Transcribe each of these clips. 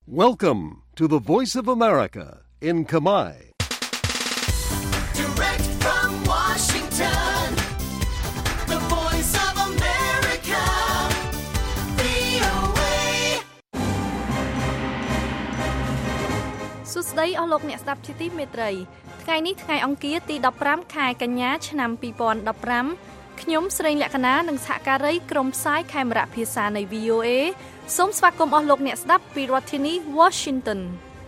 Welcome to the Voice of America in Khmer. Direct from Washington, the Voice of America, VOA. សួស្តីអស់លោកអ្នកស្ដាប់ជាទីមេត្រីថ្ងៃនេះថ្ងៃអង្គារទី15ខែកញ្ញាឆ្នាំ2015ខ្ញុំស្រីលក្ខណានិងសហការីក្រុមផ្សាយខេមរៈភាសានៃ VOA សូមស្វាគមន៍អស់លោកអ្នកស្ដាប់ពីរដ្ឋធានី Washington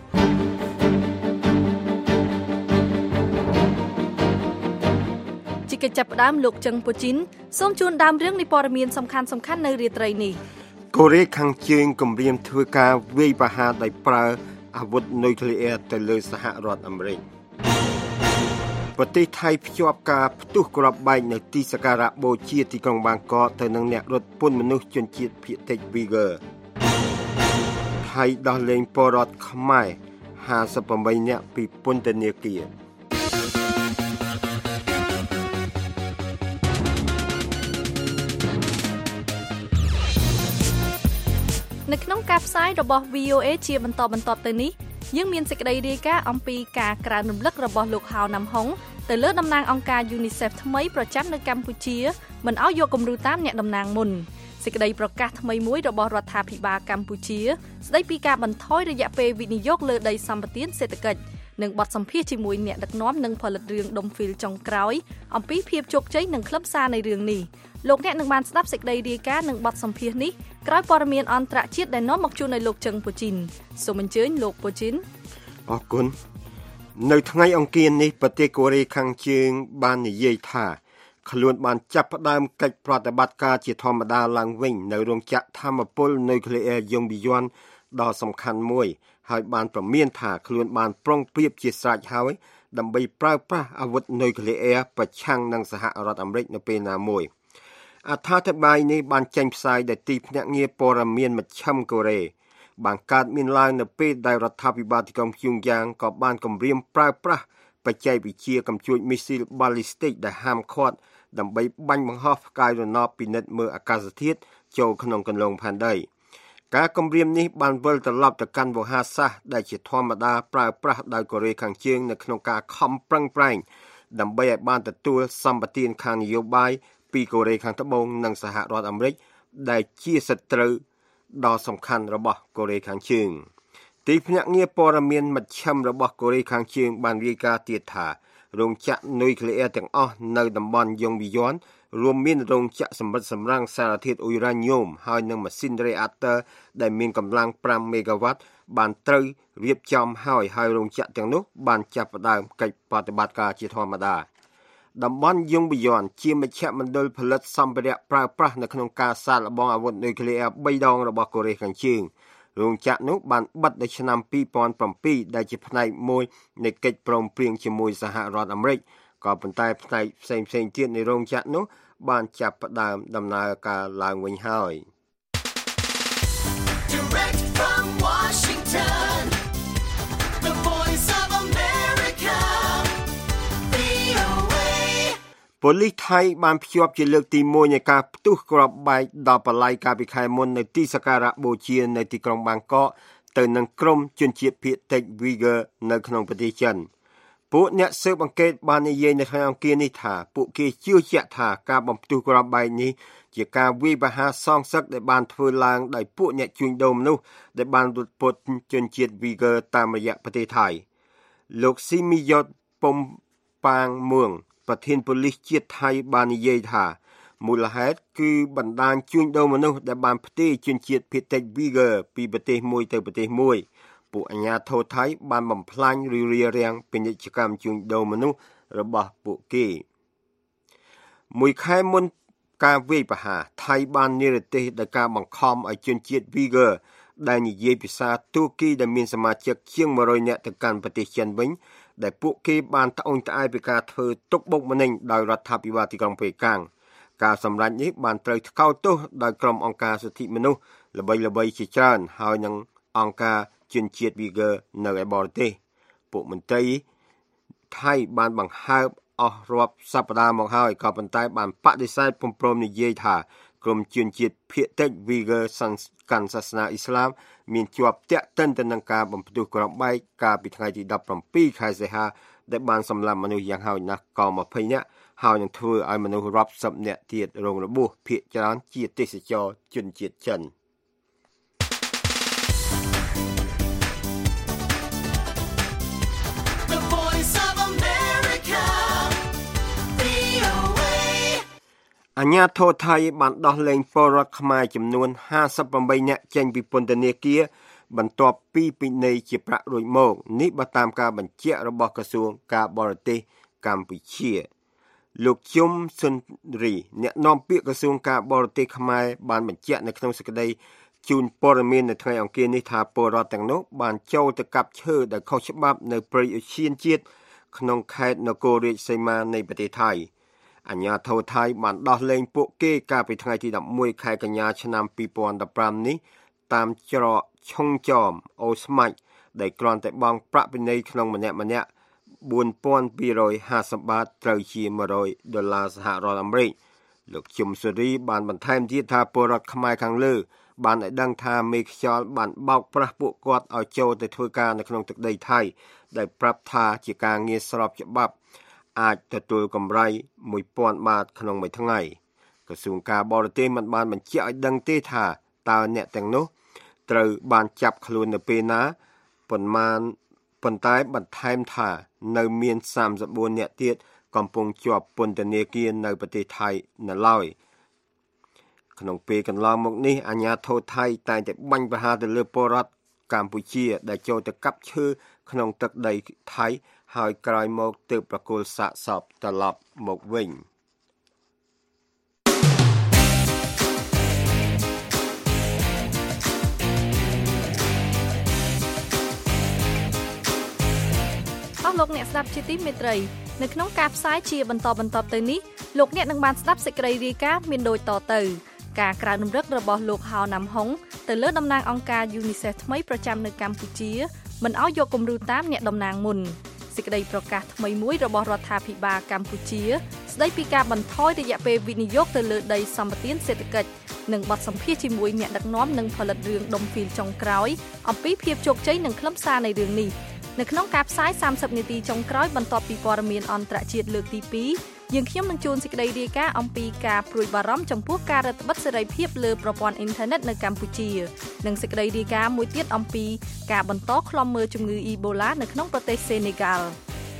ជាកិច្ចចាប់ផ្ដើមលោកជឹងពូជីនសូមជូនដើមរឿងនៃព័ត៌មានសំខាន់ៗនៅរាត្រីនេះកូរ៉េខាងជើងគម្រាមធ្វើការវាយប្រហារដោយប្រើអាវុធនុយក្លេអ៊ែរទៅលើសហរដ្ឋអាមេរិកប្រទេសថៃភ្ជាប់ការផ្ទុះគ្រាប់បែកនៅទីសក្ការៈបូជាទីក្រុងបាងកកទៅនឹងអ្នករត់ពន្ធមនុស្សជនជាតិភាគតិច Uyghur ថៃដោះលែងពលរដ្ឋខ្មែរ58នាក់ពីពន្ធនាគារនៅក្នុងការផ្សាយរបស់ VOA ជាបន្តបន្ទាប់ទៅនេះយើងមានសេចក្តីរាយការណ៍អំពីការក្រើនរំលឹករបស់លោកហៅណាំហុងទៅលើតំណាងអង្គការ UNICEF ថ្មីប្រចាំនៅកម្ពុជាមិនឲ្យយកគំរូតាមអ្នកតំណាងមុនសេចក្តីប្រកាសថ្មីមួយរបស់រដ្ឋាភិបាលកម្ពុជាស្តីពីការបន្ថយរយៈពេលវិនិយោគលើដីសម្បត្តិសេដ្ឋកិច្ចនិងបទសម្ភាសន៍ជាមួយអ្នកដឹកនាំនិងផលិតរឿងដុំហ្វីលចុងក្រោយអំពីភាពជោគជ័យនិងខ្លឹមសារនៃរឿងនេះលោកអ្នកនឹងបានស្ដាប់សេចក្តីរាយការណ៍និងបទសម្ភាសន៍នេះក្រោយព័ត៌មានអន្តរជាតិដែលនាំមកជូនឲ្យលោកជឹងពូជីនសូមអញ្ជើញលោកពូជីនអរគុណនៅថ្ងៃអង្គារនេះប្រទេសកូរ៉េខាងជើងបាននិយាយថាខ្លួនបានចាប់ផ្ដើមកិច្ចប្រតិបត្តិការជាធម្មតាឡើងវិញនៅរោងចក្រថាមពលនុយក្លេអ៊ែរយ៉ុងប៊ីយ៉នដ៏សំខាន់មួយហើយបានប្រមានថាខ្លួនបានប្រុងប្រៀបជាស្រេចហើយដើម្បីប្រើប្រាស់អាវុធនុយក្លេអ៊ែរប្រឆាំងនឹងសហរដ្ឋអាមេរិកនៅពេលណាមួយអត្ថាធិប្បាយនេះបានចេញផ្សាយដោយទីភ្នាក់ងារព័ត៌មានមជ្ឈិមកូរ៉េបានកើតមានឡើងនៅពេលដែលរដ្ឋាភិបាលទីក្រុងព្យុងយ៉ាងក៏បានគម្រាមប្រើប្រាស់បច្ចេកវិទ្យាកំជួចមីស៊ីលបាល់លីស្ទិកដែលហាមឃាត់ដើម្បីបាញ់បង្ហោះផ្កាយរណបពិនិត្យមើលអាកាសធាតុចូលក្នុងគន្លងផែនដីការគម្រាមនេះបានវិលត្រឡប់ទៅកាន់វោហារសាស្ត្រដែលជាធម្មតាប្រើប្រាស់ដោយកូរ៉េខាងជើងនៅក្នុងការខំប្រឹងប្រែងដើម្បីឲ្យបានទទួលសម្បទានខាងនយោបាយពីកូរ៉េខាងត្បូងនិងសហរដ្ឋអាមេរិកដែលជាសត្រូវដ៏សំខាន់របស់កូរ៉េខាងជើងទីភ្នាក់ងារព័ត៌មានមជ្ឈិមរបស់កូរ៉េខាងជើងបានរាយការណ៍ទៀតថារោងចក្រនុយក្លេអ៊ែរទាំងអស់នៅតំបន់យ៉ុងប៊ីយ៉នរួមមានរោងចក្រសម្រិតសម្រាំងសារធាតុអ៊ុយរ៉ាញ៉ូមហើយនិងម៉ាស៊ីនរ៉េអាក់ទ័រដែលមានកម្លាំង5មេហ្គាវ៉ាត់បានត្រូវរៀបចំហើយរោងចក្រទាំងនោះបានចាប់ផ្ដើមកិច្ចប្រតិបត្តិការជាធម្មតាតំបន់យ៉ុងប៊ីយ៉នជាមជ្ឈមណ្ឌលផលិតសម្ភារៈប្រើប្រាស់នៅក្នុងការសាកល្បងអាវុធនុយក្លេអ៊ែរ3ដងរបស់កូរ៉េខាងជើងរោងចក្រនោះបានបិទនៅឆ្នាំ2007ដែលជាផ្នែកមួយនៃកិច្ចព្រមព្រៀងជាមួយសហរដ្ឋអាមេរិកក៏ប៉ុន្តែផ្នែកផ្សេងៗទៀតនៃរោងចក្រនោះបានចាប់ផ្ដើមដំណើរការឡើងវិញហើយ Direct from Washington, the Voice of America, VOA ប៉ូលីសថៃបានភ្ជាប់ជាលើកទី1នៃការផ្ទុះគ្រាប់បែកដល់បល័យកាលពីខែមុននៅទីសក្ការៈបូជានៅទីក្រុងបាងកកទៅនឹងក្រុមជនជាតិភាគតិច Uyghur នៅក្នុងប្រទេសចិនពួកអ្នកស៊ើបអង្កេតបាននិយាយនៅថ្ងៃអង្គារនេះថាពួកគេជឿជាក់ថាការបំផ្ទុះគ្រាប់បែកនេះជាការវាយប្រហារសងសឹកដែលបានធ្វើឡើងដោយពួកអ្នកជួញដូរមនុស្សដែលបានរត់ពន្ធជនជាតិ Uyghur តាមរយៈប្រទេសថៃលោកស៊ីមីយ៉តពុំប៉ាងមួងប្រធានប៉ូលីសជាតិថៃបាននិយាយថាមូលហេតុគឺបណ្ដាញជួញដូរមនុស្សដែលបានផ្ទេរជនជាតិភាគតិច Uyghur ពីប្រទេសមួយទៅប្រទេសមួយពួកអាជ្ញាធរថៃបានបំផ្លាញឬរារាំងពាណិជ្ជកម្មជួញដូរមនុស្សរបស់ពួកគេមួយខែមុនការវាយប្រហារថៃបាននិរទេសដោយការបង្ខំឲ្យជនជាតិ Uyghur ដែលនិយាយភាសាទូគីដែលមានសមាជិកជាង100នាក់ទៅកាន់ប្រទេសចិនវិញដែលពួកគេបានត្អូញត្អែរពីការធ្វើទុកបុកម្នេញដោយរដ្ឋាភិបាលទីក្រុងប៉េកាំងការសម្រេចនេះបានត្រូវថ្កោលទោសដោយក្រុមអង្គការសិទ្ធិមនុស្សល្បីៗជាច្រើនហើយនិងអង្គការជនជាតិ Uyghur នៅឯបរទេសពួកមន្ត្រីថៃបានបង្ហើបអស់រាប់សប្តាហ៍មកហើយក៏ប៉ុន្តែបានបដិសេធពុំព្រមនិយាយថាក្រុមជនជាតិភាគតិច Uyghur កាន់សាសនាអ៊ីស្លាមមានជាប់ទាក់ទិនទៅនឹងការបំផ្ទុះគ្រាប់បែកកាលពីថ្ងៃទី17ខែសីហាដែលបានសម្លាប់មនុស្សយ៉ាងហោចណាស់ក20នាក់ហើយនឹងធ្វើឲ្យមនុស្សរាប់សិបនាក់ទៀតរងរបួសភាគច្រើនជាទេសចរជនជាតិចិនអាញាធរថៃបានដោះលែងពលរដ្ឋខ្មែរចំនួន58នាក់ចេញពីពន្ធនាគារបន្ទាប់ពីពិន័យជាប្រាក់រួចមកនេះបើតាមការបញ្ជាក់របស់ក្រសួងការបរទេសកម្ពុជាលោកជុំសុនរីអ្នកនាំពាក្យក្រសួងការបរទេសខ្មែរបានបញ្ជាក់នៅក្នុងសេចក្តីជូនព័ត៌មាននៅថ្ងៃអង្គារនេះថាពលរដ្ឋទាំងនោះបានចូលទៅកាប់ឈើដោយខុសច្បាប់នៅព្រៃឧទ្យានជាតិក្នុងខេត្តនគររាជសីមានៃប្រទេសថៃអាញាធរថៃបានដោះលែងពួកគេកាលពីថ្ងៃទី11ខែកញ្ញាឆ្នាំ2015នេះតាមច្រកឆុងចោមអូស្មាច់ដែលគ្រាន់តែបង់ប្រាក់ពិន័យក្នុងម្នាក់$4,250 ត្រូវជា$100សហរដ្ឋអាមេរិកលោកជុំសូរីបានបន្ថែមទៀតថាពលរដ្ឋខ្មែរខាងលើបានឲ្យដឹងថាមេខ្យល់បានបោកប្រាស់ពួកគាត់ឲ្យចូលទៅធ្វើការនៅក្នុងទឹកដីថៃដែលប្រាប់ថាជាការងារស្របច្បាប់អាចទទួលកម្រៃ$1,000ក្នុងមួយថ្ងៃក្រសួងការបរទេសមិនបានបញ្ជាក់ឲ្យដឹងទេថាតើអ្នកទាំងនោះត្រូវបានចាប់ខ្លួននៅពេលណាប៉ុន្តែបន្ថែមថានៅមាន34អ្នកទៀតកំពុងជាប់ពន្ធនាគារនៅប្រទេសថៃនៅឡើយក្នុងពេលកន្លងមកនេះអាជ្ញាធរថៃតែងតែបាញ់ប្រហារទៅលើពលរដ្ឋកម្ពុជាដែលចូលទៅកាប់ឈើក្នុងទឹកដីថៃហើយក្រោយមកទើបប្រគល់សាកសពត្រឡប់មកវិញលោកអ្នកស្ដាប់ជាទីមេត្រីនៅក្នុងការផ្សាយជាបន្តទៅនេះលោកអ្នកនឹងបានស្ដាប់សេចក្តីរាយការណ៍មានដូចតទៅការក្រើនរំលឹករបស់លោកហៅណាំហុងទៅលើតំណាងអង្គការ UNICEF ថ្មីប្រចាំនៅកម្ពុជាមិនឲ្យយកគំរូតាមអ្នកតំណាងមុនសេចក្តីប្រកាសថ្មីមួយរបស់រដ្ឋាភិបាលកម្ពុជាស្តីពីការបន្ថយរយៈពេលវិនិយោគទៅលើដីសម្បត្តិសេដ្ឋកិច្ចនិងបទសម្ភាសន៍ជាមួយអ្នកដឹកនាំនិងផលិតរឿងដុំហ្វីលចុងក្រោយអំពីភាពជោគជ័យនិងខ្លឹមសារនៃរឿងនេះនៅក្នុងការផ្សាយ30នាទីចុងក្រោយបន្ទាប់ពីព័ត៌មានអន្តរជាតិលើកទី2យើងខ្ញុំនឹងជួនសេចក្តីរាយការណ៍អំពីការព្រួយបារម្ភចំពោះការរឹតបន្តឹងសេរីភាពលើប្រព័ន្ធអ៊ីនធឺណិតនៅកម្ពុជានិងសេចក្តីរាយការណ៍មួយទៀតអំពីការបន្តឃ្លាំមើលជំងឺអ៊ីបូឡានៅក្នុងប្រទេសសេនេហ្គាល់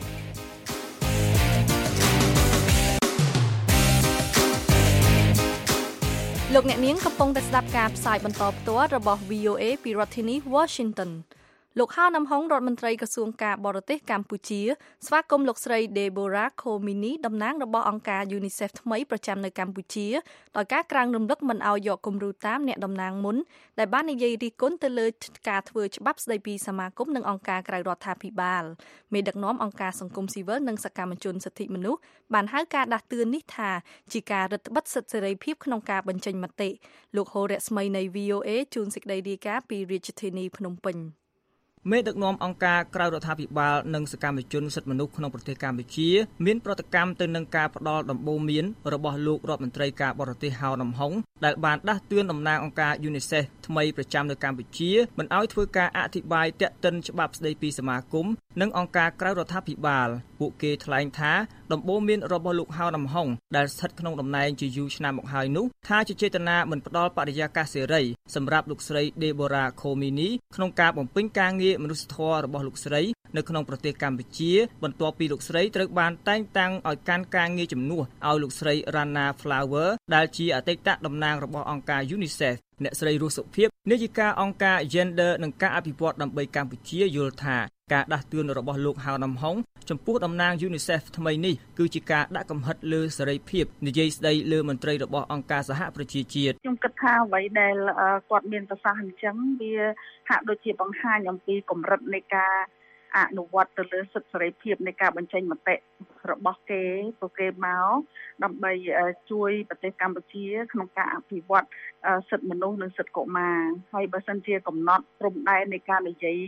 លោកអ្នកនាងកំពុងតែស្ដាប់ការផ្សាយបន្តផ្ទាល់របស់ VOA ពីរដ្ឋធានី Washingtonលោកហៅណាំហុងរដ្ឋមន្ត្រីក្រសួងការបរទេសកម្ពុជាស្វាគមន៍លោកស្រី Deborah Khomini តំណាងរបស់អង្គការ UNICEF ថ្មីប្រចាំនៅកម្ពុជាដោយការក្រានរំលឹកមិនឲ្យយកគំរូតាមអ្នកតំណាងមុនដែលបាននិយាយរិះគន់ទៅលើការធ្វើច្បាប់ស្តីពីសមាគមនិងអង្គការក្រៅរដ្ឋាភិបាលមេដឹកនាំអង្គការសង្គមស៊ីវិលនិងសកម្មជនសិទ្ធិមនុស្សបានហៅការដាស់តឿននេះថាជាការរឹតបន្តឹងសិទ្ធិសេរីភាពក្នុងការបញ្ចេញមតិលោកហូរ៉ាស្មីនៃ VOA ជួនសេចក្តីរាយការណ៍ពីរាជធានីភ្នំពេញមេដឹកនាំអង្គការក្រៅរដ្ឋាភិបាលនិងសកម្មជនសិទ្ធិមនុស្សក្នុងប្រទេសកម្ពុជាមានប្រតិកម្មទៅនឹងការផ្ដាល់ដំបូន្មានរបស់លោករដ្ឋមន្ត្រីការបរទេសហៅណាំហុងដែលបានដាស់តឿនតំណាងអង្គការ UNICEF ថ្មីប្រចាំនៅកម្ពុជាមិនឲ្យធ្វើការអធិប្បាយទាក់ទិនច្បាប់ស្តីពីសមាគមនិងអង្គការក្រៅរដ្ឋាភិបាលពួកគេថ្លែងថាដំបូន្មានរបស់លោកហៅណាំហុងដែលស្ថិតក្នុងតំណែងជាយូរឆ្នាំមកហើយនោះថាជាចេតនាមិនផ្ដល់បរិយាកាសសេរីសម្រាប់លោកស្រី Deborah Khomini ក្នុងការបំពេញការងារមនុស្សធម៌របស់លោកស្រីនៅក្នុងប្រទេសកម្ពុជាបន្ទាប់ពីលោកស្រីត្រូវបានតែងតាំងឲ្យកាន់ការងារជំនួសឲ្យលោកស្រី Rana Flower ដែលជាអតីតតំណាងរបស់អង្គការ UNICEF អ្នកស្រីរស់សុភិបនាយិកាអង្គការ Gender និងការអភិវឌ្ឍដើម្បីកម្ពុជាយល់ថាការដាស់តឿនរបស់លោកហៅណាំហុងចំពោះតំណាង UNICEF ថ្មីនេះគឺជាការដាក់កំហិតលើសេរីភាពនិយាយស្ដីលើមន្ត្រីរបស់អង្គការសហប្រជាជាតិខ្ញុំគិតថាអ្វីដែលគាត់មានប្រសាសន៍អញ្ចឹងវាហាក់ដូចជាបង្ហាញអំពីកម្រិតនៃការអនុវត្តទៅលើសិទ្ធិសេរីភាពនៃការបញ្ចេញមតិរបស់គេពួកគេមកដើម្បីជួយប្រទេសកម្ពុជាក្នុងការអភិវឌ្ឍសិទ្ធិមនុស្សនិងសិទ្ធិកុមារហើយបើសិនជាកំណត់ព្រំដែននៃការនិយាយ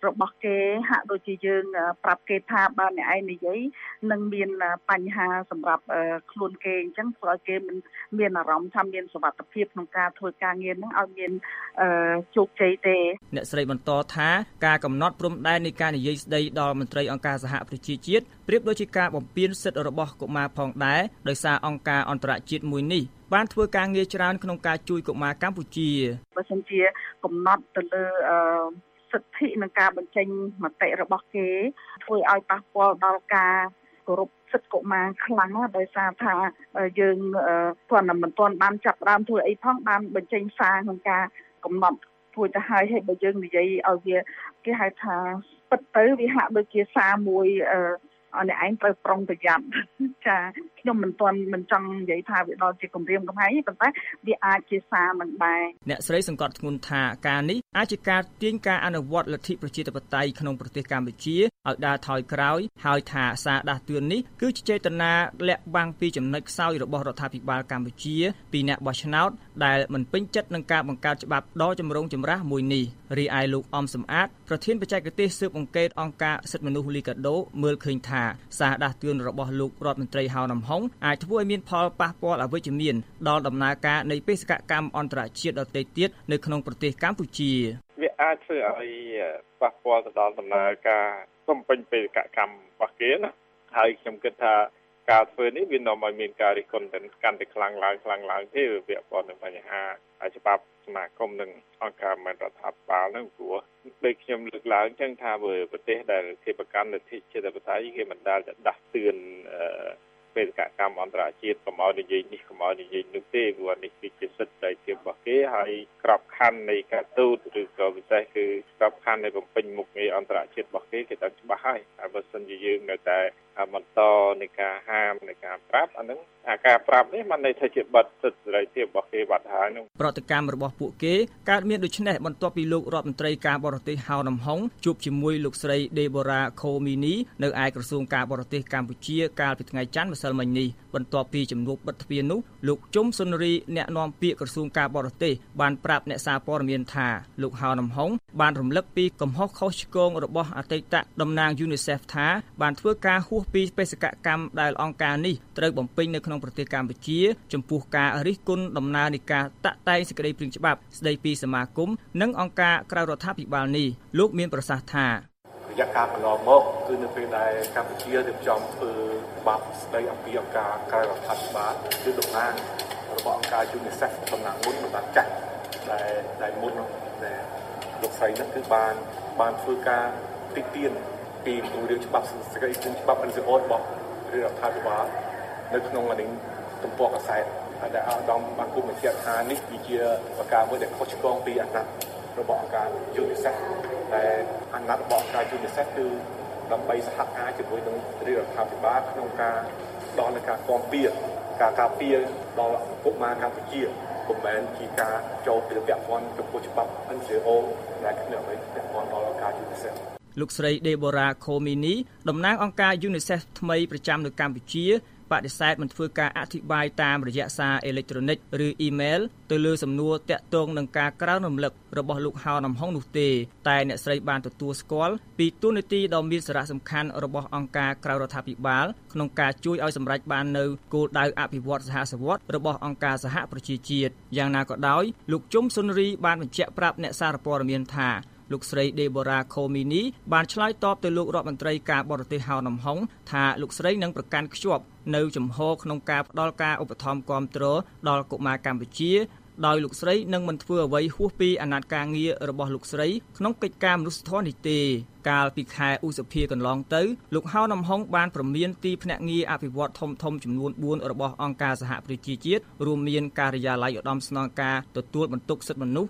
របស់គេហាក់ដូចជាយើងប្រាប់គេថាបើអ្នកឯងនិយាយនឹងមានបញ្ហាសម្រាប់ខ្លួនគេអញ្ចឹងធ្វើឲ្យគេមិនមានអារម្មណ៍ថាមានសុវត្ថិភាពក្នុងការធ្វើការងារហ្នឹងឲ្យមានជោគជ័យទេអ្នកស្រីបន្តថាការកំណត់ព្រំដែននៃការនិយាយស្ដីដល់មន្ត្រីអង្គការសហប្រជាជាតិប្រៀបដូចជាការបំពានសិទ្ធិរបស់កុមារផងដែរដោយសារអង្គការអន្តរជាតិមួយនេះបានធ្វើការងារច្រើនក្នុងការជួយកុមារកម្ពុជាបើសិនជាកំណត់ទៅលើសិទ្ធិនិងការបញ្ចេញមតិរបស់គេធ្វើឲ្យប៉ះពាល់ដល់ការគោរពសិទ្ធិកុមារខ្លាំងណាស់ដោយសារថាយើងគាត់មិនទាន់បានចាប់ផ្ដើមធ្វើអីផងបានបញ្ចេញសារក្នុងការកំណត់ធ្វើទៅហើយបើយើងនិយាយឲ្យវាគេហៅថាពិតទៅវាហាក់ដូចជាសារមួយអ្នកឯងត្រូវប្រុងប្រយ័ត្នចាខ្ញុំមិនចង់និយាយថាវាដល់ជាគម្រាមកំហែងទេប៉ុន្តែវាអាចជាសារមិនដែរអ្នកស្រីសង្កត់ធ្ងន់ថាការនេះអាចជាការទាញការអនុវត្តលទ្ធិប្រជាធិបតេយ្យក្នុងប្រទេសកម្ពុជាឲ្យដើរថយក្រោយហើយថាសារដាស់តឿននេះគឺជាចេតនាលាក់បាំងពីចំណុចខ្សោយរបស់រដ្ឋាភិបាលកម្ពុជាពីអ្នកបោះឆ្នោតដែលមិនពេញចិត្តនឹងការបង្កើតច្បាប់ដ៏ចម្រូងចម្រាសមួយនេះរីឯលោកអំសំអាតប្រធានបច្ចេកទេសស៊ើបអង្កេតអង្គការសិទ្ធិមនុស្សលីកាដូមើលឃើញថាសារដាស់តឿនរបស់លោករដ្ឋមន្ត្រីហៅនំហុងអាចធ្វើឲ្យមានផលប៉ះពាល់អវិជ្ជមានដល់ដំណើរការនៃបេសកកម្មអន្តរជាតិដទៃទៀតនៅក្នុងប្រទេសកម្ពុជាវាអាចធ្វើឲ្យប៉ះពាល់ទៅដល់ដំណើរការបំពេញបេសកកម្មរបស់គេណាហើយខ្ញុំគិតថាការធ្វើនេះវានាំឲ្យមានការរិះគន់កាន់តែខ្លាំងឡើងទេវាពាក់ព័ន្ធនឹងបញ្ហាច្បាប់សមាគមនិងអង្គការមិនរដ្ឋាភិបាលហ្នឹងព្រោះដូចខ្ញុំលើកឡើងចឹងថាប្រទេសដែលជាប្រកាន់លទ្ធិជាតិបតេយ្យគេមិនដែលដាស់តឿនបេសកកម្មអន្តរជាតិកុំឲ្យនិយាយនេះកុំឲ្យនិយាយនោះទេព្រោះនេះគឺជាសិទ្ធិសេរីភាពរបស់គេហើយក្របខ័ណ្ឌនៃការទូតឬក៏ពិសេសគឺក្របខ័ណ្ឌនៃបំពេញមុខងារអន្តរជាតិរបស់គេដឹងច្បាស់ហើយបើសិនជាយើងនៅតែបន្តនៃការហាមនៃការប្រាប់អាហ្នឹងការប្រាប់នេះមិនន័យថាជាបាត់សិទ្ធិសេរីភាពរបស់គេបាត់ហើយនោះប្រតិកម្មរបស់ពួកគេកើតមានដូចនេះបន្ទាប់ពីលោករដ្ឋមន្ត្រីការបរទេសហៅនំហុងជួបជាមួយលោកស្រី Deborah Khomini នៅឯក្រសួងការបរទេសកម្ពុជាកាលពីថ្ងៃច័ន្ទម្សិលមិញនេះបន្ទាប់ពីជំនួបបិទទ្វារនោះលោកជុំសុនរីអ្នកនាំពាក្យក្រសួងការបរទេសបានប្រាប់អ្នកសារព័ត៌មានថាលោកហៅនំហុងបានរំលឹកពីកំហុសខុសឆ្គងរបស់អតីតតំណាង UNICEF ថាបានធ្វើការហួសពីបេសកកម្មដែលអង្គការនេះត្រូវបំពេញនៅក្នុងប្រទេសកម្ពុជាចំពោះការរិះគន់ដំណើរនៃការតាក់តែងសេចក្តីព្រាងច្បាប់ស្តីពីសមាគមនិងអង្គការក្រៅរដ្ឋាភិបាលនេះលោកមានប្រសាសន៍ថារយៈកាលកន្លងមកគឺនៅពេលដែលកម្ពុជារៀបចំធ្វើច្បាប់ស្តីអំពីអង្គការក្រៅរដ្ឋាភិបាលគឺតំណាងរបស់អង្គការ UNICEF តំណាងមុនបានចាស់ដែលមុនដែលលោកស្រីនោះគឺបានធ្វើការទីទានពីរឿងច្បាប់សេចក្តីព្រាងច្បាប់ NGO របស់រដ្ឋាភិបាលនៅក្នុងអានេះទំព័រកាសែតដែលឧត្តមបានគូបញ្ជាក់ថានេះជាប្រការមួយដែលខុសឆ្គងពីអាណត្តិរបស់អង្គការ UNICEF ដែលអាណត្តិរបស់អង្គការ UNICEF គឺដើម្បីសហការជាមួយនឹងរដ្ឋាភិបាលក្នុងការដល់នៃការគាំពារការការពារដល់កុមារកម្ពុជាពុំមែនជាការចូលពីពាក់ព័ន្ធចំពោះច្បាប់ NGO ដែលគ្នាអ្វីពាក់ព័ន្ធដល់អង្គការ UNICEF លោកស្រី Deborah Khomini តំណាងអង្គការ UNICEF ថ្មីប្រចាំនៅកម្ពុជាបដិសេធមិនធ្វើការអធិប្បាយតាមរយៈសារអេឡិចត្រូនិកឬអ៊ីមែលទៅលើសំណួរតាក់ទងនឹងការក្រើនរំលឹករបស់លោកហៅនំហុងនោះទេតែអ្នកស្រីបានទទួលស្គាល់ពីទូនាទីដ៏មានសារៈសំខាន់របស់អង្គការក្រៅរដ្ឋាភិបាលក្នុងការជួយឲ្យសម្រេចបាននូវគោលដៅអភិវឌ្ឍសហសវត្តរបស់អង្គការសហប្រជាជាតិយ៉ាងណាក៏ដោយលោកជុំសុនរីបានបញ្ជាក់ប្រាប់អ្នកសារព័ត៌មានថាលោកស្រី Deborah Khomini បានឆ្លើយតបទៅលោករដ្ឋមន្ត្រីការបរទេសហៅនំហុងថាលោកស្រីនឹងប្រកាន់ខ្ជាប់នៅជំហរក្នុងការផ្តល់ការឧបត្ថម្ភគាំទ្រដល់កុមារកម្ពុជាដោយលោកស្រីនឹងមិនធ្វើអ្វីហួសពីអាណត្តិការងាររបស់លោកស្រីក្នុងកិច្ចការមនុស្សធម៌នេះទេកាលពីខែឧសភាកន្លងទៅលោកហៅនំហុងបានព្រមានទីភ្នាក់ងារអភិវឌ្ឍធំចំនួន4របស់អង្គការសហប្រជាជាតិរួមមានការិយាល័យឧត្តមស្នងការទទួលបន្ទុកសិទ្ធិមនុស្ស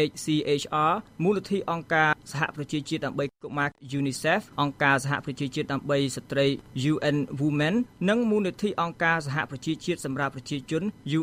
OHCHR មូលនិធិអង្គការសហប្រជាជាតិដើម្បីកុមារ UNICEF អង្គការសហប្រជាជាតិដើម្បីស្ត្រី UN Women និងមូលនិធិអង្គការសហប្រជាជាតិសម្រាប់ប្រជាជន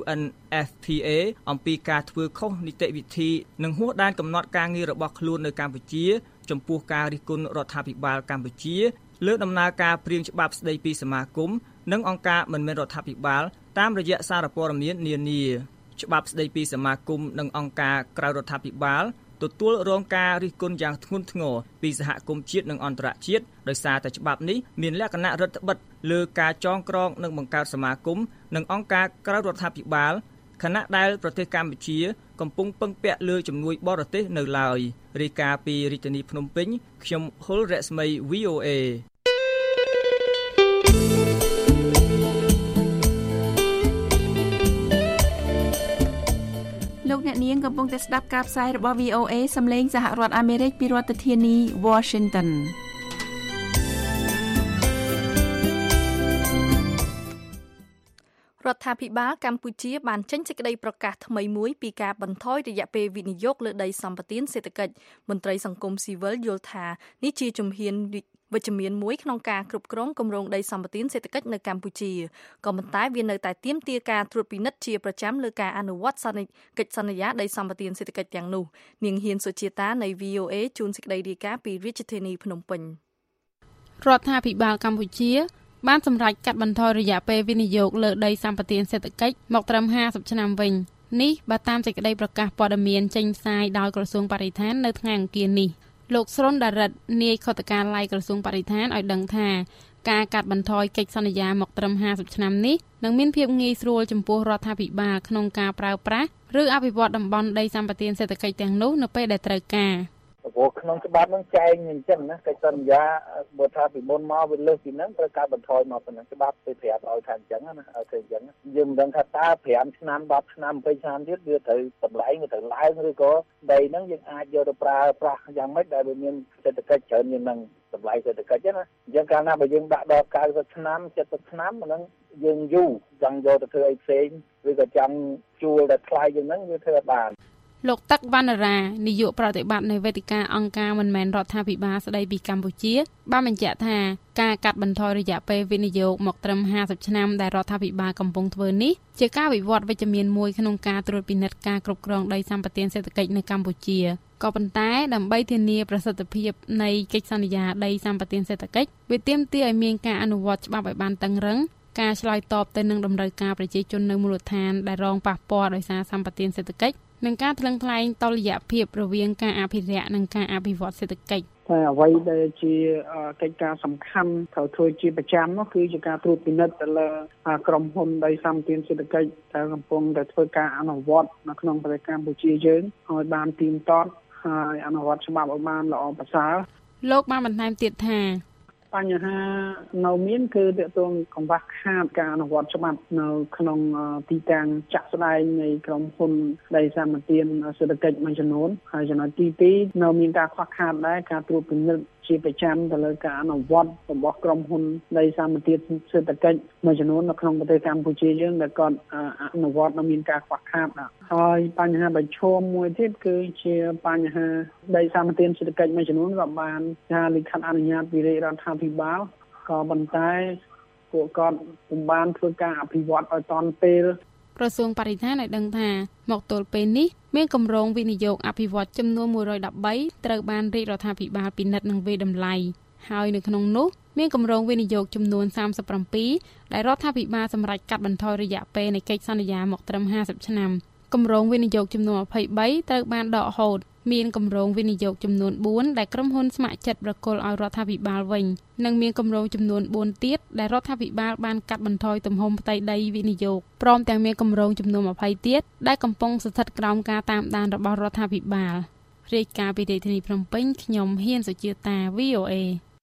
UNFPA អំពីការធ្វើខុសនីតិវិធីនិងហួសដែនកំណត់ការងាររបស់ខ្លួននៅកម្ពុជាចំពោះការរិះគន់រដ្ឋាភិបាលកម្ពុជាលើដំណើរការព្រាងច្បាប់ស្តីពីសមាគមនិងអង្គការមិនមែនរដ្ឋាភិបាលតាមរយៈសារព័ត៌មាននានាច្បាប់ស្តីពីសមាគមនិងអង្គការក្រៅរដ្ឋាភិបាលទទទួលរងការរិះគន់យ៉ាងធ្ងន់ធ្ងរពីសហគមន៍ជាតិនិងអន្តរជាតិដោយសារតែច្បាប់នេះមានលក្ខណៈរដ្ឋបិទលើការចងក្រងនិងបង្កើតសមាគមនិងអង្គការក្រៅរដ្ឋាភិបាលខណៈដែលប្រទេសកម្ពុជាកំពុងពឹងពាក់លើជំនួយបរទេសនៅឡើយរាយការណ៍ពីរាជធានីភ្នំពេញខ្ញុំហុលរស្មី VOA លោកអ្នកនាងកំពុងតែស្ដាប់ការផ្សាយរបស់ VOA សំឡេងសហរដ្ឋអាមេរិកពីរដ្ឋធានី Washington រដ្ឋាភិបាលកម្ពុជាបានចេញសេចក្តីប្រកាសថ្មីមួយពីការបន្ថយរយៈពេលវិនិយោគលើដីសម្បត្តិសេដ្ឋកិច្ចមន្ត្រីសង្គមស៊ីវិលយល់ថានេះជាជំហានវិជ្ជមានមួយក្នុងការគ្រប់គ្រងគម្រោងដីសម្បត្តិសេដ្ឋកិច្ចនៅកម្ពុជាក៏ប៉ុន្តែវានៅតែទាមទារការត្រួតពិនិត្យជាប្រចាំលើការអនុវត្តកិច្ចសន្យាដីសម្បត្តិសេដ្ឋកិច្ចទាំងនោះនាងហ៊ានសុជាតានៃ VOA ជូនសេចក្តីរាយការណ៍ពីរាជធានីភ្នំពេញរដ្ឋាភិបាលកម្ពុជាបានសម្រេចកាត់បន្ថយរយៈពេលវិនិយោគលើដីសម្បត្តិសេដ្ឋកិច្ចមកត្រឹម50ឆ្នាំវិញនេះបើតាមសេចក្តីប្រកាសព័ត៌មានចេញផ្សាយដោយក្រសួងបរិស្ថាននៅថ្ងៃអង្គារនេះលោកស្រុនដារិតនាយខុទ្ទកាល័យក្រសួងបរិស្ថានឲ្យដឹងថាការកាត់បន្ថយកិច្ចសន្យាមកត្រឹម50ឆ្នាំនេះនឹងមានភាពងាយស្រួលចំពោះរដ្ឋាភិបាលក្នុងការប្រើប្រាស់ឬអភិវឌ្ឍតំបន់ដីសម្បត្តិសេដ្ឋកិច្ចទាំងនោះនៅពេលដែលត្រូវការព្រោះក្នុងច្បាប់នឹងចែងអញ្ចឹងណាកិច្ចសន្យាបើថាពីមុនមកវាលើសពីហ្នឹងត្រូវការបន្ថយមកប៉ុណ្ណឹងច្បាប់ទៅប្រាប់ឲ្យថាអញ្ចឹងណាឲ្យធ្វើអញ្ចឹងយើងមិនដឹងថាតើ5ឆ្នាំ10ឆ្នាំ20ឆ្នាំទៀតវាត្រូវតម្លៃវាត្រូវឡើងឬក៏ដីហ្នឹងយើងអាចយកទៅប្រើប្រាស់យ៉ាងម៉េចដែលវាមានសេដ្ឋកិច្ចច្រើនជាងហ្នឹងតម្លៃសេដ្ឋកិច្ចណាអញ្ចឹងកាលណាបើយើងដាក់ដល់90ឆ្នាំ70ឆ្នាំហ្នឹងយើងយូរចង់យកទៅធ្វើអីផ្សេងឬក៏ចង់ជួលតែថ្លៃជាងហ្នឹងវាធ្វើបានលោកទឹកវណ្ណរានាយកប្រតិបត្តិនៃវេទិកាអង្គការមិនមែនរដ្ឋាភិបាលស្ដីពីកម្ពុជាបានបញ្ជាក់ថាការកាត់បន្ថយរយៈពេលវិនិយោគមកត្រឹម50ឆ្នាំដែលរដ្ឋាភិបាលកំពុងធ្វើនេះជាការវិវត្តវិជ្ជមានមួយក្នុងការត្រួតពិនិត្យការគ្រប់គ្រងដីសម្បត្តិសេដ្ឋកិច្ចនៅកម្ពុជាក៏ប៉ុន្តែដើម្បីធានាប្រសិទ្ធភាពនៃកិច្ចសន្យាដីសម្បត្តិសេដ្ឋកិច្ចវាទាមទារឲ្យមានការអនុវត្តច្បាប់ឲ្យបានតឹងរ៉ឹងការឆ្លើយតបទៅនឹងតម្រូវការប្រជាជននៅមូលដ្ឋានដែលរងប៉ះពាល់ដោយសារសម្បត្តិសេដ្ឋកិច្ចនិងការថ្លឹងថ្លែងតុល្យភាពរវាងការអភិរក្សនិងការអភិវឌ្ឍសេដ្ឋកិច្ចតែអ្វីដែលជាកិច្ចការសំខាន់ត្រូវធ្វើជាប្រចាំនោះគឺជាការត្រួតពិនិត្យទៅលើក្រុមហ៊ុនដីសម្បត្តិសេដ្ឋកិច្ចដែលកំពុងតែធ្វើការអនុវត្តនៅក្នុងប្រទេសកម្ពុជាយើងឲ្យបានទៀងទាត់ហើយអនុវត្តច្បាប់ឲ្យបានល្អប្រសើរលោកបានបន្ថែមទៀតថាបញ្ហានៅមានគឺទាក់ទងកង្វះខាតការអនុវត្តច្បាប់នៅក្នុងទីតាំងចាក់ស្ដែងនៃក្រុមហ៊ុនដីសម្បត្តិសេដ្ឋកិច្ចមួយចំនួនហើយចំណុចទី2នៅមានការខ្វះខាតដែរការត្រួតពិនិត្យជាប្រចាំទៅលើការអនុវត្តរបស់ក្រុមហ៊ុនដីសម្បត្តិសេដ្ឋកិច្ចមួយចំនួននៅក្នុងប្រទេសកម្ពុជាយើងដែលគាត់អនុវត្តនៅមានការខ្វះខាតហើយបញ្ហាប្រឈមមួយទៀតគឺជាបញ្ហាដីសម្បត្តិសេដ្ឋកិច្ចមួយចំនួនក៏បានការលិខិតអនុញ្ញាតពីរាជរដ្ឋាភិបាលក៏ប៉ុន្តែពួកគាត់ពុំបានធ្វើការអភិវឌ្ឍឲ្យទាន់ពេលក្រសួងបរិស្ថានឲ្យដឹងថាមកទល់ពេលនេះមានគម្រោងវិនិយោគអភិវឌ្ឍចំនួន113ត្រូវបានរាជរដ្ឋាភិបាលពិនិត្យនិងវាយតម្លៃហើយនៅក្នុងនោះមានគម្រោងវិនិយោគចំនួន37ដែលរដ្ឋាភិបាលសម្រេចកាត់បន្ថយរយៈពេលនៃកិច្ចសន្យាមកត្រឹម50ឆ្នាំគម្រោងវិនិយោគចំនួន23ត្រូវបានដកហូតមានគម្រោងវិនិយោគចំនួន4ដែលក្រុមហ៊ុនស្ម័គ្រចិត្តប្រគល់ឲ្យរដ្ឋាភិបាលវិញនិងមានគម្រោងចំនួន4ទៀតដែលរដ្ឋាភិបាលបានកាត់បន្ថយទំហំផ្ទៃដីវិនិយោគព្រមទាំងមានគម្រោងចំនួន20ទៀតដែលកំពុងស្ថិតក្រោមការតាមដានរបស់រដ្ឋាភិបាលរាយការណ៍ពីរាជធានីភ្នំពេញខ្ញុំហ៊ានសុជាតា VOA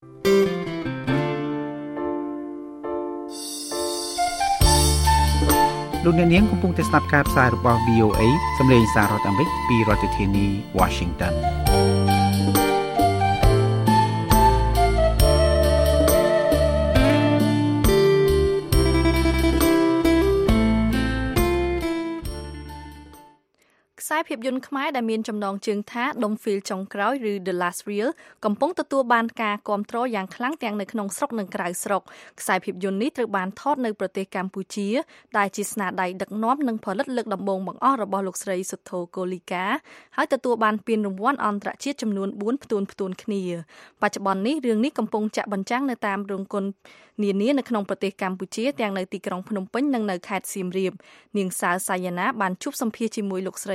លោកអ្នកនាងកំពុងតែស្ដាប់ការផ្សាយរបស់ VOA សម្លេងសាររដ្ឋអាមេរិកពីរដ្ឋធានី Washington ខ្សែភាពយន្តខ្មែរដែលមានចំណងជើងថាដុំហ្វីលចុងក្រោយឬ The Last Reel កំពុងទទួលបានការគាំទ្រយ៉ាងខ្លាំងទាំងនៅក្នុងស្រុកនិងក្រៅស្រុកខ្សែភាពយន្តនេះត្រូវបានថតនៅប្រទេសកម្ពុជាដែលជាស្នាដៃដឹកនាំនិងផលិតលើកដំបូងបង្អស់របស់លោកស្រីសុទ្ធោកូលីកាហើយទទួលបានពានរង្វាន់អន្តរជាតិចំនួន4ផ្ទួនគ្នាបច្ចុប្បន្ននេះរឿងនេះកំពុងចាក់បញ្ចាំងនៅតាមរោងកុននានានៅក្នុងប្រទេសកម្ពុជាទាំងនៅទីក្រុងភ្នំពេញនិងនៅខេត្តសៀមរាបនាងសៅសាយណាបានជួបសម្ភាសជាមួយលោកស្រីសុទ្ធោ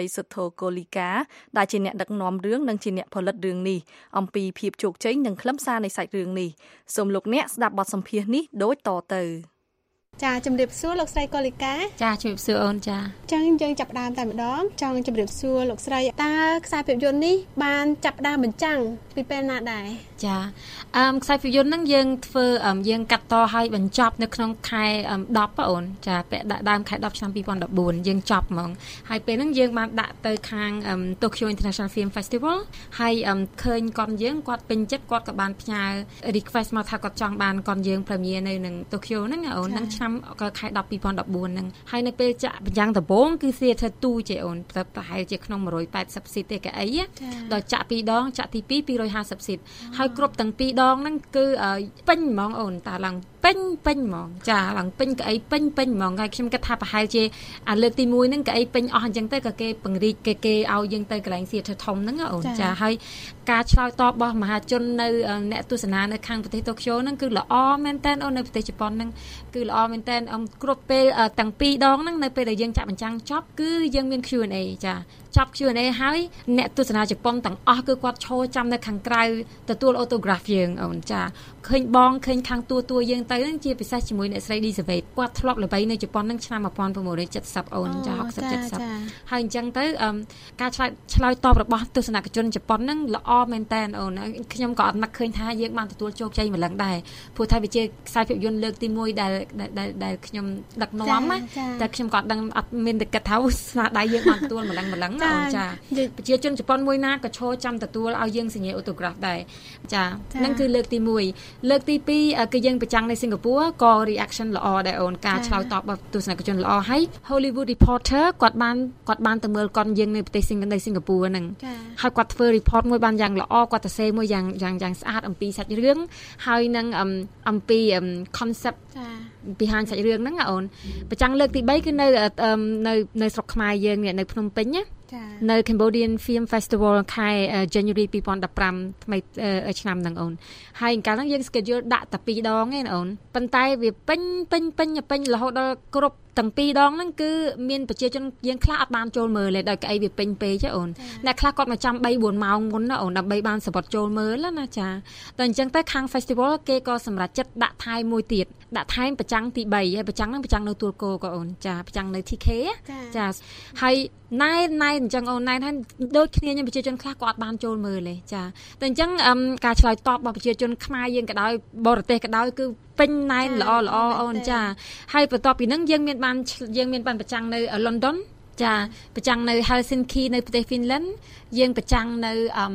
កូលីកាដែលជាអ្នកដឹកនាំរឿងនិងជាអ្នកផលិតរឿងនេះអំពីភាពជោគជ័យនិងខ្លឹមសារនៃសាច់រឿងនេះសូមលោកអ្នកស្ដាប់បទសម្ភាសន៍នេះដូចតទៅចាជំរាបសួរលោកស្រីកូលីកាចាជំរាបសួរអូនចាចឹងយើងចាប់ផ្ដើមតែម្ដងចង់ជំរាបសួរលោកស្រីតើខ្សែភាពយន្តនេះបានចាប់ផ្ដើមបញ្ចាំងពីពេលណាដែរចាខ្សែភាពយន្តហ្នឹងយើងធ្វើយើងកាត់តឲ្យបញ្ចប់នៅក្នុងខែ10អូនចាពាក់ដាក់ដើមខែ10ឆ្នាំ2014យើងចប់ហ្មងហើយពេលហ្នឹងយើងបានដាក់ទៅខាង Tokyo International Film Festival ហើយឃើញគាត់ពេញចិត្តគាត់ក៏បានផ្ញើ request មកថាគាត់ចង់បានកនយើង premiere នៅនឹង Tokyo ហ្នឹងអូនហ្នឹងឆ្នាំខែ10 2014ហ្នឹងហើយនៅពេលចាក់បញ្ចាំងដំបូងគឺ Theater 2ចេះអូនប្រហែលជាក្នុង180 seat ទេកៅអីដល់ចាក់2ដងចាក់ទី2 250 seat ហើយគ្រប់ទាំង2ដងហ្នឹងគឺពេញហ្មងអូនតាឡើងពេញហ្មងចាឡើងពេញកៅអីពេញហ្មងហើយខ្ញុំគិតថាប្រហែលជាលើកទី1ហ្នឹងកៅអីពេញអស់អញ្ចឹងទៅក៏គេពង្រីកគេឲ្យយើងទៅកន្លែង Theater ធំហ្នឹងអូនចាហើយការឆ្លើយតបរបស់មហាជននៅអ្នកទស្សនានៅខាងប្រទេសតូក្យូហ្នឹងគឺល្អមែនតើអូននៅប្រទេសជប៉ុនហ្នឹងគឺល្អមែនតើគ្រប់ពេលទាំង2ដងហ្នឹងនៅពេលដែលយើងចាក់បញ្ចាំងចប់គឺយើងមាន Q&A ចាចប់ Q&A ហើយអ្នកទស្សនាជប៉ុនទាំងអស់គឺគាត់ឈរចាំនៅខាងក្រៅទទួល autograph យើងអូនចាឃើញខាងតួយើងទៅហ្នឹងជាពិសេសជាមួយអ្នកស្រី Elizabeth គាត់ធ្លាប់ល្បីនៅជប៉ុនហ្នឹងឆ្នាំ1970អូនចា60 70ហើយអញ្ចឹងទៅការឆ្លើយតបរបស់ទស្សនិកជនជប៉ុនហ្នឹងល្អមែនតើអូនខ្ញុំក៏អត់នឹកឃើញថាយើងបានទទួលជោគជ័យម្លឹងដែរព្រោះថាវាជាខ្សែភាពយន្តលើកទី1ដែលខ្ញុំដឹកនាំណាតែខ្ញុំក៏អត់មានតែគិតថាស្នាដៃយើងបានទទួលម្លឹងណាអូនចាប្រជាជនជប៉ុនមួយណាក៏ឈរចាំទទួលឲ្យយើងសញ្ញា autograph ដែរចាហ្នឹងគឺលើកទី1លើកទី2គឺយើងប្រចាំងនៅសិង្ហបុរីក៏ reaction ល្អដែរអូនការឆ្លើយតបរបស់ទស្សនិកជនល្អហើយ Hollywood Reporter គាត់បានទៅមើលកនយើងនៅប្រទេសសិង្ហបុរីហ្នឹងហើយគាត់ធ្វើ report មួយបានយ៉ាងល្អគាត់ទៅសេមួយយ៉ាងស្អាតអំពីសាច់រឿងហើយនឹងអំពី concept behind សាច់រឿងហ្នឹងអូនប្រចាំងលើកទី3គឺនៅស្រុកខ្មែរយើងនៅភ្នំពេញណានៅ Cambodian Film Festival ខែ January 2015ថ្មីឆ្នាំហ្នឹងអូនហើយកាលហ្នឹងយើង schedule ដាក់តែ2ដងឯងអូនប៉ុន្តែវាពេញរហូតដល់គ្រប់ទាំង2ដងហ្នឹងគឺមានប្រជាជនយើងខ្លះអត់បានចូលមើលទេដោយក្អីវាពេញពេកទេអូនអ្នកខ្លះគាត់មកចាំ 3-4 ម៉ោងមុនណាអូនដើម្បីបានសម្បត្តិចូលមើលណាចាតែអញ្ចឹងទៅខាង Festival គេក៏សម្រេចចិត្តដាក់ថែមមួយទៀតដាក់ថែមប្រចាំងទី3ហើយប្រចាំងហ្នឹងប្រចាំងនៅទួលគោក៏អូនចាប្រចាំងនៅ TK ចាហើយណែអញ្ចឹងអូនណែថាដូចគ្នាខ្ញុំប្រជាជនខ្លះក៏អត់បានចូលមើលទេចាតែអញ្ចឹងការឆ្លើយតបរបស់ប្រជាជនខ្មែរយើងក៏ដោយបរទេសក៏ដោយគឺពេញណែនល្អអូនចាហើយបន្ទាប់ពីហ្នឹងយើងមានបានប្រចាំងនៅ London ចាប្រចាំងនៅ Helsinki នៅប្រទេស Finland យើងប្រចាំងនៅ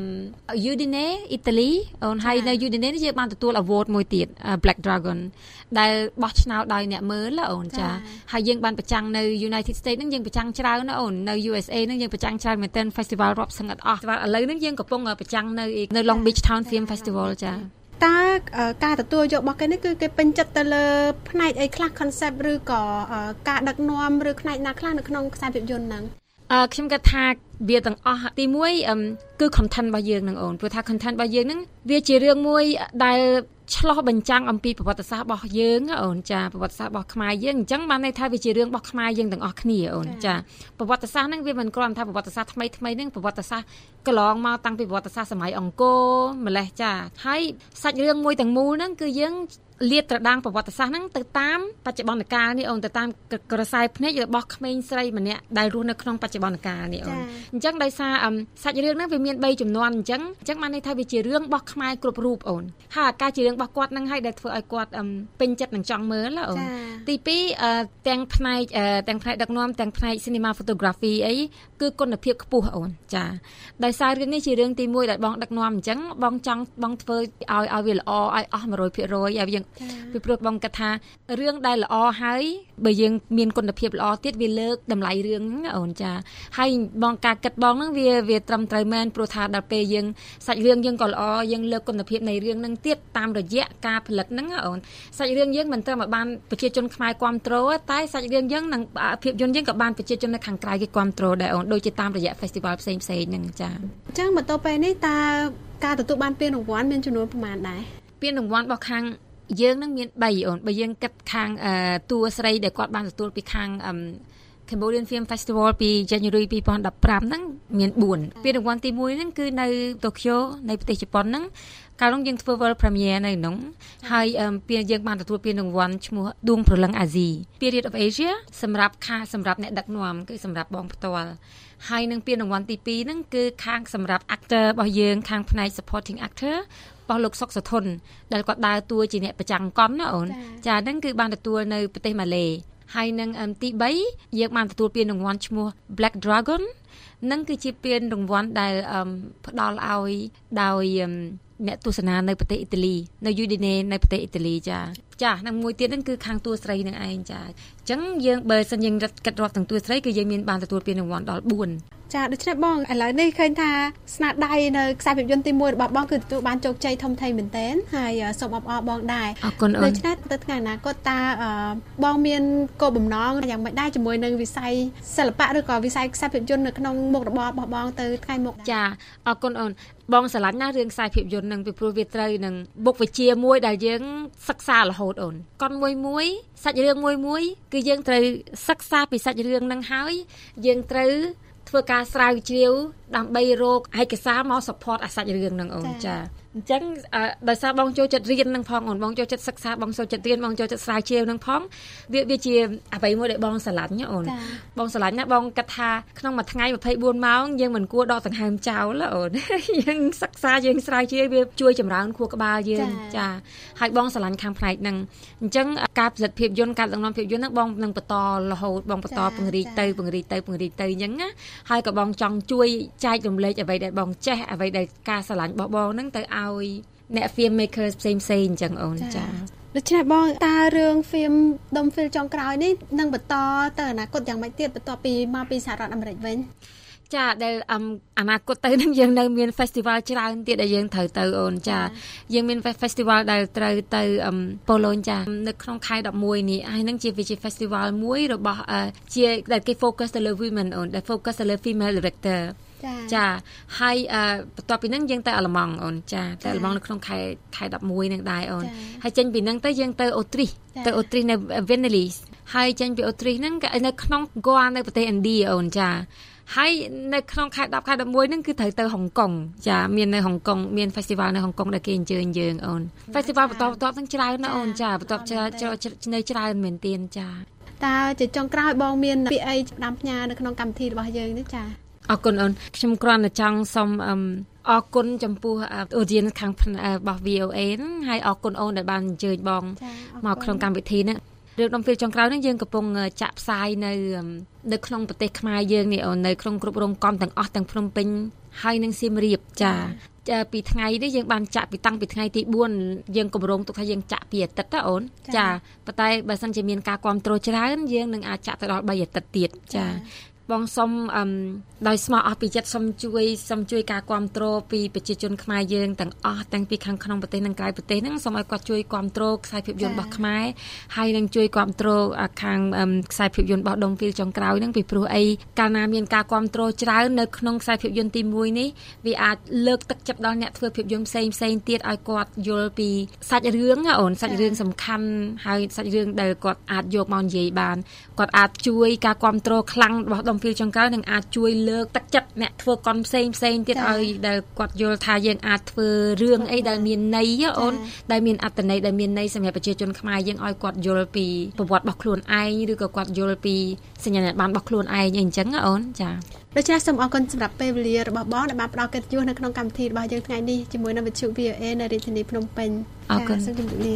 Udine អ៊ីតាលីអូនហើយនៅ Udine នេះយើងបានទទួល award មួយទៀត Black Dragon ដែលបោះឆ្នោតដោយអ្នកមើលអូនចាហើយយើងបានប្រចាំងនៅ United States ហ្នឹងយើងប្រចាំងច្រើនណាអូននៅ USA ហ្នឹងយើងប្រចាំងច្រើនមែនទែន Festival រាប់សឹងអត់អស់ឥឡូវហ្នឹងយើងកំពុងប្រចាំងនៅ Long Beach Town Film Festival ចាតើការទទួលយករបស់គេនេះគឺគេពេញចិត្តទៅលើផ្នែកអីខ្លះ concept ឬក៏ការដឹកនាំឬផ្នែកណាខ្លះនៅក្នុងខ្សែភាពយន្តហ្នឹងខ្ញុំគិតថាវាទាំងអស់ទី1គឺ content របស់យើងនឹងអូនព្រោះថា content របស់យើងហ្នឹងវាជារឿងមួយដែលឆ្លោះបញ្ចាំងអំពីប្រវត្តិសាស្ត្ររបស់យើងអូនចាប្រវត្តិសាស្ត្ររបស់ខ្មែរយើងអញ្ចឹងបានន័យថាវាជារឿងរបស់ខ្មែរយើងទាំងអស់គ្នាអូនចាប្រវត្តិសាស្ត្រហ្នឹងវាមិនគ្រាន់តែប្រវត្តិសាស្ត្រថ្មីហ្នឹងប្រវត្តិសាស្ត្រកន្លងមកតាំងពីប្រវត្តិសាស្ត្រសម័យអង្គរម្លេះចាហើយសាច់រឿងមួយទាំងមូលហ្នឹងគឺយើងលាតត្រដាងប្រវត្តិសាស្ត្រហ្នឹងទៅតាមបច្ចុប្បន្នកាលនេះអូនទៅតាមក្រសែភ្នែករបស់ក្មេងស្រីម្នាក់ដែលរស់នៅក្នុងបច្ចុប្បន្នកាលនេះអូនអញ្ចឹងដោយសារសាច់រឿងហ្នឹងវាមាន3ជំនាន់អញ្ចឹងបានន័យថាវាជារឿងរបស់ខ្មែរគ្រប់រូបអូនហើយការជារឿងរបស់គាត់ហ្នឹងហើយដែលធ្វើឲ្យគាត់ពេញចិត្តនឹងចង់មើលអូនទី2ទាំងផ្នែកដឹកនាំទាំងផ្នែក cinema photography អីគឺគុណភាពខ្ពស់អូនចាដោយសាររឿងនេះជារឿងទី1ដែលបងដឹកនាំអញ្ចឹងបងចង់បងធ្វើឲ្យវាល្អឲ្យអស់ 100% ឲ្យយើងពីព្រោះបងគិតថារឿងដែលល្អហើយបើយើងមានគុណភាពល្អទៀតវាលើកតម្លៃរឿងហ្នឹងអូនចាហើយបងការគិតបងហ្នឹងវាត្រឹមត្រូវមែនព្រោះថាដល់ពេលយើងសាច់រឿងយើងក៏ល្អយើងលើកគុណភាពនៃរឿងហ្នឹងទៀតតាមរយៈការផលិតហ្នឹងអូនសាច់រឿងយើងមិនត្រឹមតែបានប្រជាជនខ្មែរគាំទ្រតែសាច់រឿងយើងនិងភាពយន្តយើងក៏បានប្រជាជននៅខាងក្រៅគេគាំទ្រដែរអូនដូចជាតាមរយៈ festival ផ្សេងៗហ្នឹងចាអញ្ចឹងបន្ទាប់ពេលនេះតើការទទួលបានពានរង្វាន់មានចំនួនប្រមាណដែរពានរង្វាន់របស់ខាងយើងនឹងមាន3អូនបើយើងគិតខាងតួស្រីដែលគាត់បានទទួលពីខាង Cambodian Film Festival ពី January 2015 ហ្នឹងមាន4ពានរង្វាន់ទី1ហ្នឹងគឺនៅ Tokyo នៃប្រទេសជប៉ុនហ្នឹងកាលនោះយើងធ្វើ World Premiere នៅក្នុងហើយពានយើងបានទទួលពានរង្វាន់ឈ្មោះដួងព្រលឹងអាស៊ី Period of Asia សម្រាប់អ្នកដឹកនាំគឺសម្រាប់បងផ្ទាល់ហើយនឹងពានរង្វាន់ទី2ហ្នឹងគឺខាងសម្រាប់ actor របស់យើងខាងផ្នែក supporting actor របស់លោកសុកសុធនដែលគាត់ដើរតួជាអ្នកប្រចាំកនណាអូនចាហ្នឹងគឺបានទទួលនៅប្រទេសម៉ាឡេហើយនឹងទី3យើងបានទទួលពានរង្វាន់ឈ្មោះ Black Dragon នឹងគឺជាពានរង្វាន់ដែលផ្ដល់ឲ្យដោយអ្នកទស្សនានៅប្រទេសអ៊ីតាលីនៅ Udine នៅប្រទេសអ៊ីតាលីចានឹងមួយទៀតហ្នឹងគឺខាងតួស្រីនឹងឯងចាអញ្ចឹងយើងបើសិនយើងកាត់រាប់ទាំងតួស្រីគឺយើងមានបានទទួលពានរង្វាន់ដល់4 ចាដូច្នេះបងឥឡូវនេះឃើញថាស្នាដៃនៅខ្សែភាពយន្តទី1របស់បងគឺទទួលបានជោគជ័យធំធេងមែនទែនហើយសូមអបអរបងដែរដូច្នេះទៅថ្ងៃអនាគតតើបងមានគោលបំណងយ៉ាងម៉េចដែរជាមួយនឹងវិស័យសិល្បៈឬក៏វិស័យខ្សែភាពយន្តនៅក្នុងមុខរបររបស់បងទៅថ្ងៃមុខចាអរគុណអូនបងស្រឡាញ់ណាស់រឿងខ្សែភាពយន្តនឹងពីព្រោះវាត្រូវនឹងបុកវិជ្ជាមួយដែលយើងសិក្សារហូតអូនកនមួយសាច់រឿងមួយគឺយើងត្រូវសិក្សាពីសាច់រឿងនឹងហើយយើងត្រូវធ្វើការស្រាវជ្រាវដើម្បីរកឯកសារមក support អាសាច់រឿងនឹងអូនចាអញ្ចឹងដោយសារបងចូលចិត្តរៀននឹងផងអូនបងចូលចិត្តសិក្សាបងចូលចិត្តរៀនបងចូលចិត្តស្រាវជ្រាវនឹងផងវាជាអ្វីមួយដែលបងស្រឡាញ់អូនបងស្រឡាញ់ណាបងគិតថាក្នុងមួយថ្ងៃ24ម៉ោងយើងមិនគួរដកដង្ហើមចោលអូនយើងសិក្សាយើងស្រាវជ្រាវវាជួយចម្រើនខួរក្បាលយើងចាហើយបងស្រឡាញ់ខាងផ្នែកហ្នឹងអញ្ចឹងការផលិតភាពយន្តការដឹកនាំភាពយន្តហ្នឹងបងនឹងបន្តរហូតបងបន្តពង្រីកទៅអញ្ចឹងណាហើយក៏បងចង់ជួយចែករំលែកអ្វីដែលបងចេះអ្វីដែលការស្រឡាញ់របស់បងហ្នឹងទៅឲ្យអ្នក film maker ផ្សេងៗអញ្ចឹងអូនចាដូច្នេះបងតើរឿង film ដុំ film ចុងក្រោយនេះនឹងបន្តទៅអនាគតយ៉ាងម៉េចទៀតបន្ទាប់ពីមកពីសហរដ្ឋអាមេរិកវិញចាដែលអនាគតទៅនឹងយើងនៅមាន festival ច្រើនទៀតដែលយើងត្រូវទៅអូនចាយើងមាន festival ដែលត្រូវទៅប៉ូឡូញចានៅក្នុងខែ11នេះហើយនឹងជា festival មួយរបស់ជាដែលគេ focus ទៅលើ women អូនដែល focus ទៅលើ female directorចាហើយបន្ទាប់ពីហ្នឹងយើងទៅអាល្លឺម៉ង់អូនចាទៅអាល្លឺម៉ង់នៅក្នុងខែ11នឹងដែរអូនហើយចេញពីហ្នឹងទៅយើងទៅអូទ្រីសនៅ Venice ហើយចេញពីអូទ្រីសហ្នឹងនៅក្នុងហ្គានៅប្រទេសឥណ្ឌាអូនចាហើយនៅក្នុងខែ10ខែ11ហ្នឹងគឺត្រូវទៅហុងកុងចាមាននៅហុងកុងមាន festival នៅហុងកុងដែលគេអញ្ជើញយើងអូន festival បន្តទាំងច្រើនណាអូនចាបន្តនៅច្រើនមែនទៀតចាតើជាចុងក្រោយបងមានពាក្យអីផ្ដាំផ្ញើនៅក្នុងកម្មវិធីរបស់យើងនេះចាអរគុណអូនខ្ញុំគ្រាន់តែចង់សូមអរគុណចំពោះ audience ខាងរបស់ VOA ហ្នឹងហើយអរគុណអូនដែលបានអញ្ជើញបងមកក្នុងកម្មវិធីហ្នឹងរឿងដុំ film ចុងក្រោយហ្នឹងយើងកំពុងចាក់ផ្សាយនៅក្នុងប្រទេសខ្មែរយើងនេះអូននៅក្នុងគ្រប់រោងកុនទាំងអស់ទាំងភ្នំពេញហើយនឹងសៀមរាបចាពីថ្ងៃនេះយើងបានចាក់ពីតាំងពីថ្ងៃទី4យើងកម្រងទុកថាយើងចាក់ពីអាទិត្យណាអូនចាប៉ុន្តែបើសិនជាមានការគ្រប់គ្រងច្រើនយើងនឹងអាចចាក់ទៅដល់3អាទិត្យទៀតចាបងសុំដោយស្មោះអស់ពីចិត្តសុំជួយការគ្រប់គ្រងពីប្រជាជនខ្មែរយើងទាំងអស់ទាំងពីខាងក្នុងប្រទេសនិងក្រៅប្រទេសហ្នឹងសូមឲ្យគាត់ជួយគ្រប់គ្រងខ្សែភាពយន្តរបស់ខ្មែរហើយនឹងជួយគ្រប់គ្រងខាងខ្សែភាពយន្តរបស់ដុំ film ចុងក្រោយហ្នឹងពីព្រោះអីកាលណាមានការគ្រប់គ្រងច្រើននៅក្នុងខ្សែភាពយន្តទី1នេះវាអាចលើកទឹកចិត្តដល់អ្នកធ្វើភាពយន្តផ្សេងទៀតឲ្យគាត់យល់ពីសាច់រឿងណាអូនសាច់រឿងសំខាន់ហើយសាច់រឿងដែលគាត់អាចយកមកនិយាយបានគាត់អាចជួយការគ្រប់គ្រងខ្លាំងរបស់ដុំពេលចុងក្រោយនឹងអាចជួយលើកទឹកចិត្តអ្នកធ្វើកុនផ្សេងទៀតឲ្យដែលគាត់យល់ថាយើងអាចធ្វើរឿងអីដែលមានន័យអូនដែលមានអត្ថន័យដែលមានន័យសម្រាប់ប្រជាជនខ្មែរយើងឲ្យគាត់យល់ពីប្រវត្តិរបស់ខ្លួនឯងឬក៏គាត់យល់ពីសញ្ញាណប័ណ្ណរបស់ខ្លួនឯងអីអញ្ចឹងអូនចាដូច្នេះសូមអរគុណសម្រាប់ពេលវេលារបស់បងដែលបានផ្ដល់កិត្តិយសនៅក្នុងកម្មវិធីរបស់យើងថ្ងៃនេះជាមួយនឹងវិទ្យុ VOA នៅរាជធានីភ្នំពេញអរគុណសូមជម្រាបលា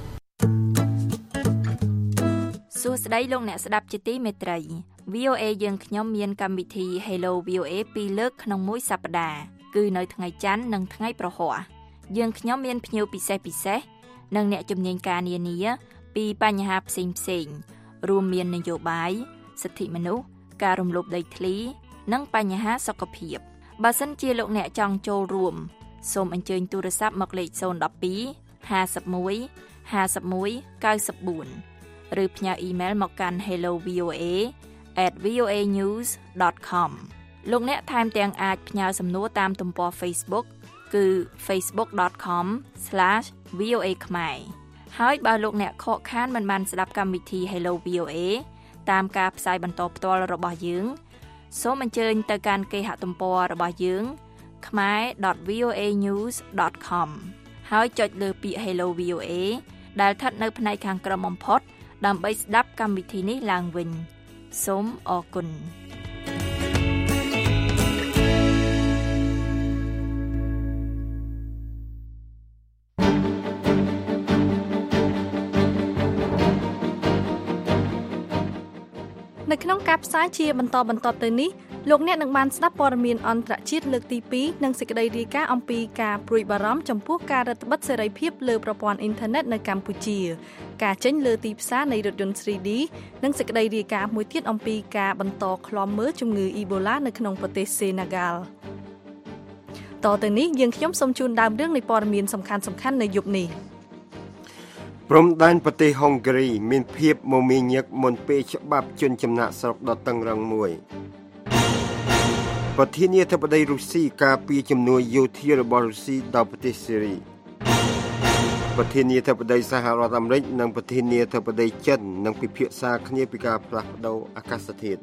សួស្តីលោកអ្នកស្ដាប់ជាទីមេត្រី VOA យើងខ្ញុំមានកម្មវិធី Hello VOA 2លើកក្នុងមួយសប្តាហ៍គឺនៅថ្ងៃច័ន្ទនិងថ្ងៃប្រហ័សយើងខ្ញុំមានភ្ញៀវពិសេសនិងអ្នកជំនាញការនានាពីបញ្ហាផ្សេងរួមមាននយោបាយសិទ្ធិមនុស្សការរំលោភដីធ្លីនិងបញ្ហាសុខភាពបើសិនជាលោកអ្នកចង់ចូលរួមសូមអញ្ជើញទូរស័ព្ទមកលេខ012 51 51 94 ឬផ្ញើអ៊ីមែលមកកាន់ hellovoa@voanews.com លោកអ្នកថែមទាំងអាចផ្ញើសំណួរតាមទំព័រ Facebook គឺ facebook.com/voa ខ្មែរហើយបើលោកអ្នកខកខានមិនបានស្ដាប់កម្មវិធី Hello VOA តាមការផ្សាយបន្តផ្ទាល់របស់យើងសូមអញ្ជើញទៅកាន់គេហទំព័ររបស់យើង khmer.voanews.com ហើយចុចលើពាក្យ Hello VOA ដែលស្ថិតនៅផ្នែកខាងក្រោមបំផុតដើម្បីស្ដាប់កម្មវិធីនេះឡើងវិញសូមអរគុណនៅក្នុងការផ្សាយជាបន្តទៅនេះលោកអ្នកនឹងបានស្ដាប់ព័ត៌មានអន្តរជាតិលើកទី2និងសេចក្តីរាយការណ៍អំពីការព្រួយបារម្ភចំពោះការរឹតបន្តឹងសេរីភាពលើប្រព័ន្ធអ៊ីនធឺណិតនៅកម្ពុជាការចេញលើទីផ្សារនៃរថយន្ត 3D និងសេចក្តីរាយការណ៍មួយទៀតអំពីការបន្តឃ្លាំមើលជំងឺអ៊ីបូឡានៅក្នុងប្រទេសសេណាហ្គាល់តទៅនេះយើងខ្ញុំសូមជូនដើមរឿងនៃព័ត៌មានសំខាន់នៅយប់នេះព្រំដែនប្រទេសហុងគ្រីមានភាពមមាញឹកមុនពេលច្បាប់ជនចំណាក់ស្រុកដ៏តឹងរ៉ឹងមួយប្រធានាធិបតីរុស្ស៊ីការពារជំនួយយោធារបស់រុស្ស៊ីដល់ប្រទេសសេរីប្រធានាធិបតីសហរដ្ឋអាមេរិកនិងប្រធានាធិបតីចិននឹងពិភាក្សាគ្នាពីការផ្លាស់ប្តូរអាកាសធាតុ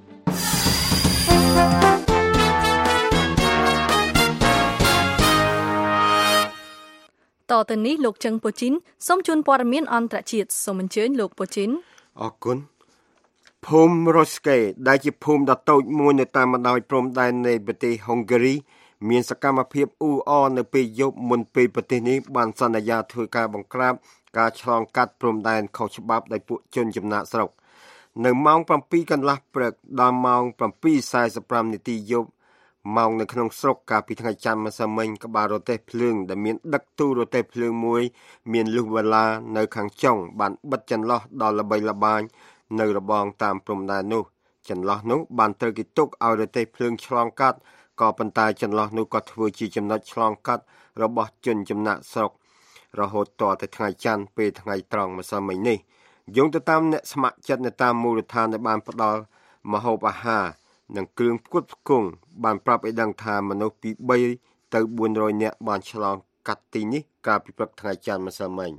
តទៅនេះលោកជឹងពូជីនសូមជូនព័ត៌មានអន្តរជាតិសូមអញ្ជើញលោកពូជីនអរគុណភូមិរ៉ូស្កេដែលជាភូមិដ៏តូចមួយនៅតាមបណ្ដោយព្រំដែននៃប្រទេសហុងគ្រីមានសកម្មភាពអ៊ូអរនៅពេលយប់មុនពេលប្រទេសនេះបានសន្យាធ្វើការបង្ក្រាបការឆ្លងកាត់ព្រំដែនខុសច្បាប់ដោយពួកជនចំណាកស្រុកនៅម៉ោង 7 កន្លះព្រឹកដល់ម៉ោង 7:45 នាទីយប់ម៉ោងនៅក្នុងស្រុកកាលពីថ្ងៃច័ន្ទម្សិលមិញក្បាលរទេះភ្លើងដែលមានដឹកទូរទេះភ្លើងមួយមានលុះវ៉ាឡានៅខាងចុងបានបិទចន្លោះដល់ល្បីល្បាញនៅរបងតាមព្រំដែននោះចន្លោះនោះបានត្រូវគេទុកឲ្យរទេះភ្លើងឆ្លងកាត់ក៏ប៉ុន្តែចន្លោះនោះក៏ធ្វើជាចំណុចឆ្លងកាត់របស់ជនចំណាក់ស្រុករហូតតទៅថ្ងៃច័ន្ទពេលថ្ងៃត្រង់ម្សិលមិញនេះយោងទៅតាមអ្នកស្ម័គ្រចិត្តនៅតាមមូលដ្ឋានដែលបានផ្ដល់ម្ហូបអាហារនិងគ្រឿងផ្គត់ផ្គង់បានប្រាប់ឲ្យដឹងថាមនុស្សពី3ទៅ400នាក់បានឆ្លងកាត់ទីនេះកាលពីព្រឹកថ្ងៃច័ន្ទម្សិលមិញ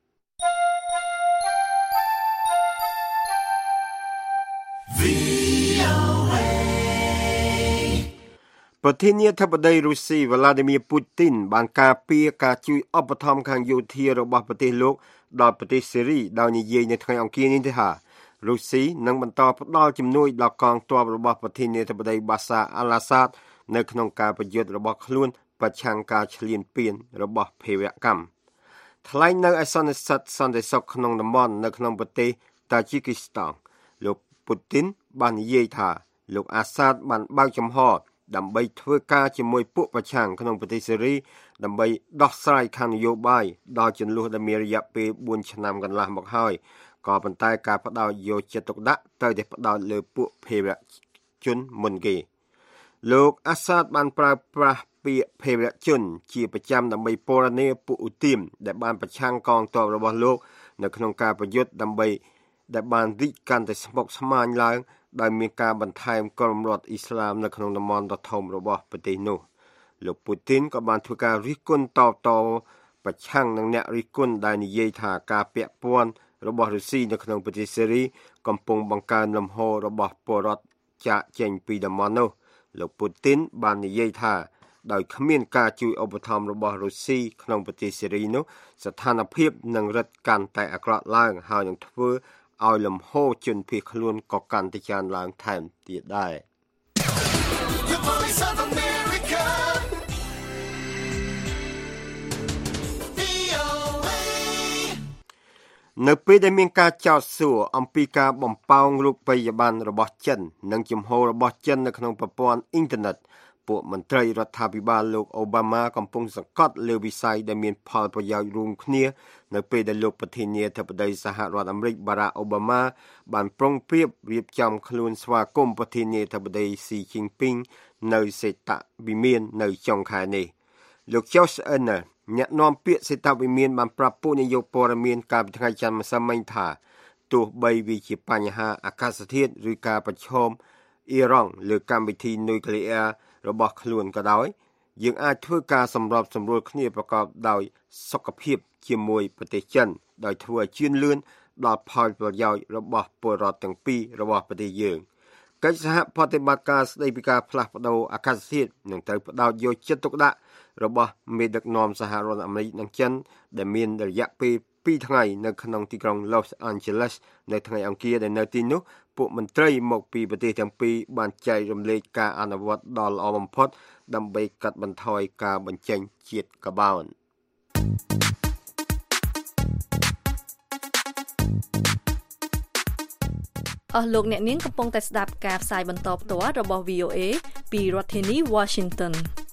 ប្រធានាធិបតីរុស្ស៊ី Vladimir Putin បានការពារការជួយឧបត្ថម្ភខាងយោធារបស់ប្រទេសលោកដល់ប្រទេសសេរីដោយនិយាយនៅថ្ងៃអង្គារនេះថារុស្ស៊ីនឹងបន្តផ្ដល់ជំនួយដល់កងទ័ពរបស់ប្រធានាធិបតី Bashar al-Assad នៅក្នុងការប្រយុទ្ធរបស់ខ្លួនប្រឆាំងការឈ្លានពានរបស់ភេរវកម្មថ្លែងនៅឯសន្និសីទសន្តិសុខក្នុងតំបន់នៅក្នុងប្រទេសតាជីគីស្តានលោកពូទីនបាននិយាយថាលោកអាសាតបានបើកចំហដើម្បីធ្វើការជាមួយពួកប្រឆាំងក្នុងប្រទេសសេរីដើម្បីដោះស្រាយខាងនយោបាយដល់ជម្លោះដែលមានរយៈពេល4ឆ្នាំកន្លះមកហើយក៏ប៉ុន្តែការផ្ដោតយកចិត្តទុកដាក់ទៅតែផ្ដោតលើពួកភេរវជនមុនគេលោកអាសាតបានប្រើប្រាស់ពាក្យភេរវជនជាប្រចាំដើម្បីពណ៌នាពួកឧទាមដែលបានប្រឆាំងកងទ័ពរបស់លោកនៅក្នុងការប្រយុទ្ធដើម្បីដែលបានរីកកាន់តែស្មុគស្មាញឡើងដោយមានការបន្ថែមក្រុមរដ្ឋអ៊ីស្លាមនៅក្នុងតំបន់ដ៏ធំរបស់ប្រទេសនោះលោកពូទីនក៏បានធ្វើការរិះគន់តបប្រឆាំងនឹងអ្នករិះគន់ដែលនិយាយថាការពាក់ព័ន្ធរបស់រុស្ស៊ីនៅក្នុងប្រទេសសេរីកំពុងបង្កើនលំហូររបស់ពលរដ្ឋចាកចេញពីតំបន់នោះលោកពូទីនបាននិយាយថាដោយគ្មានការជួយឧបត្ថម្ភរបស់រុស្ស៊ីក្នុងប្រទេសសេរីនោះស្ថានភាពនឹងរឹតកាន់តែអាក្រក់ឡើងហើយនឹងធ្វើឲ្យលំហូរជនភៀសខ្លួនក៏កាន់តែច្រើនឡើងថែមទៀតដែរនៅពេលដែលមានការចោទសួរអំពីការបំផោងរូបិយប័ណ្ណរបស់ចិននិងជំហររបស់ចិននៅក្នុងប្រព័ន្ធអ៊ីនធឺណិតពួកមន្ត្រីរដ្ឋាភិបាលលោកអូបាម៉ាកំពុងសង្កត់លើវិស័យដែលមានផលប្រយោជន៍រួមគ្នានៅពេលដែលលោកប្រធានាធិបតីសហរដ្ឋអាមេរិកបារ៉ាក់អូបាម៉ាបានប្រុងប្រៀបរៀបចំខ្លួនស្វាគមន៍ប្រធានាធិបតីស៊ីជីនពីងនៅសេតវិមាននៅចុងខែនេះលោក Josh Earnest អ្នកនាំពាក្យសេតវិមានបានប្រាប់ពួកនាយកព័ត៌មានកាលពីថ្ងៃច័ន្ទម្សិលមិញថាទោះបីវាជាបញ្ហាអាកាសធាតុឬការប្រឈមអ៊ីរ៉ង់លើកម្មវិធីនុយក្លេអ៊ែររបស់ខ្លួនក៏ដោយយើងអាចធ្វើការសម្របសម្រួលគ្នាប្រកបដោយសុខភាពជាមួយប្រទេសចិនដោយធ្វើឲ្យជឿនលឿនដល់ផលប្រយោជន៍របស់ពលរដ្ឋទាំងពីររបស់ប្រទេសយើងកិច្ចសហប្រតិបត្តិការស្តីពីការផ្លាស់ប្តូរអាកាសធាតុនឹងត្រូវផ្ដោតយកចិត្តទុកដាក់របស់មេដឹកនាំសហរដ្ឋអាមេរិកនិងចិនដែលមានរយៈពេល2ថ្ងៃនៅក្នុងទីក្រុង Los Angeles នៅថ្ងៃអង្គារដែលនៅទីនោះពួកមន្ត្រីមកពីប្រទេសទាំងពីរបានចែករំលែកការអនុវត្តដ៏ល្អបំផុតដើម្បីកាត់បន្ថយការបញ្ចេញជាតិកាបូនអស់លោកអ្នកនាងកំពុងតែស្ដាប់ការផ្សាយបន្តផ្ទាល់របស់ VOA ពីរដ្ឋធានី Washington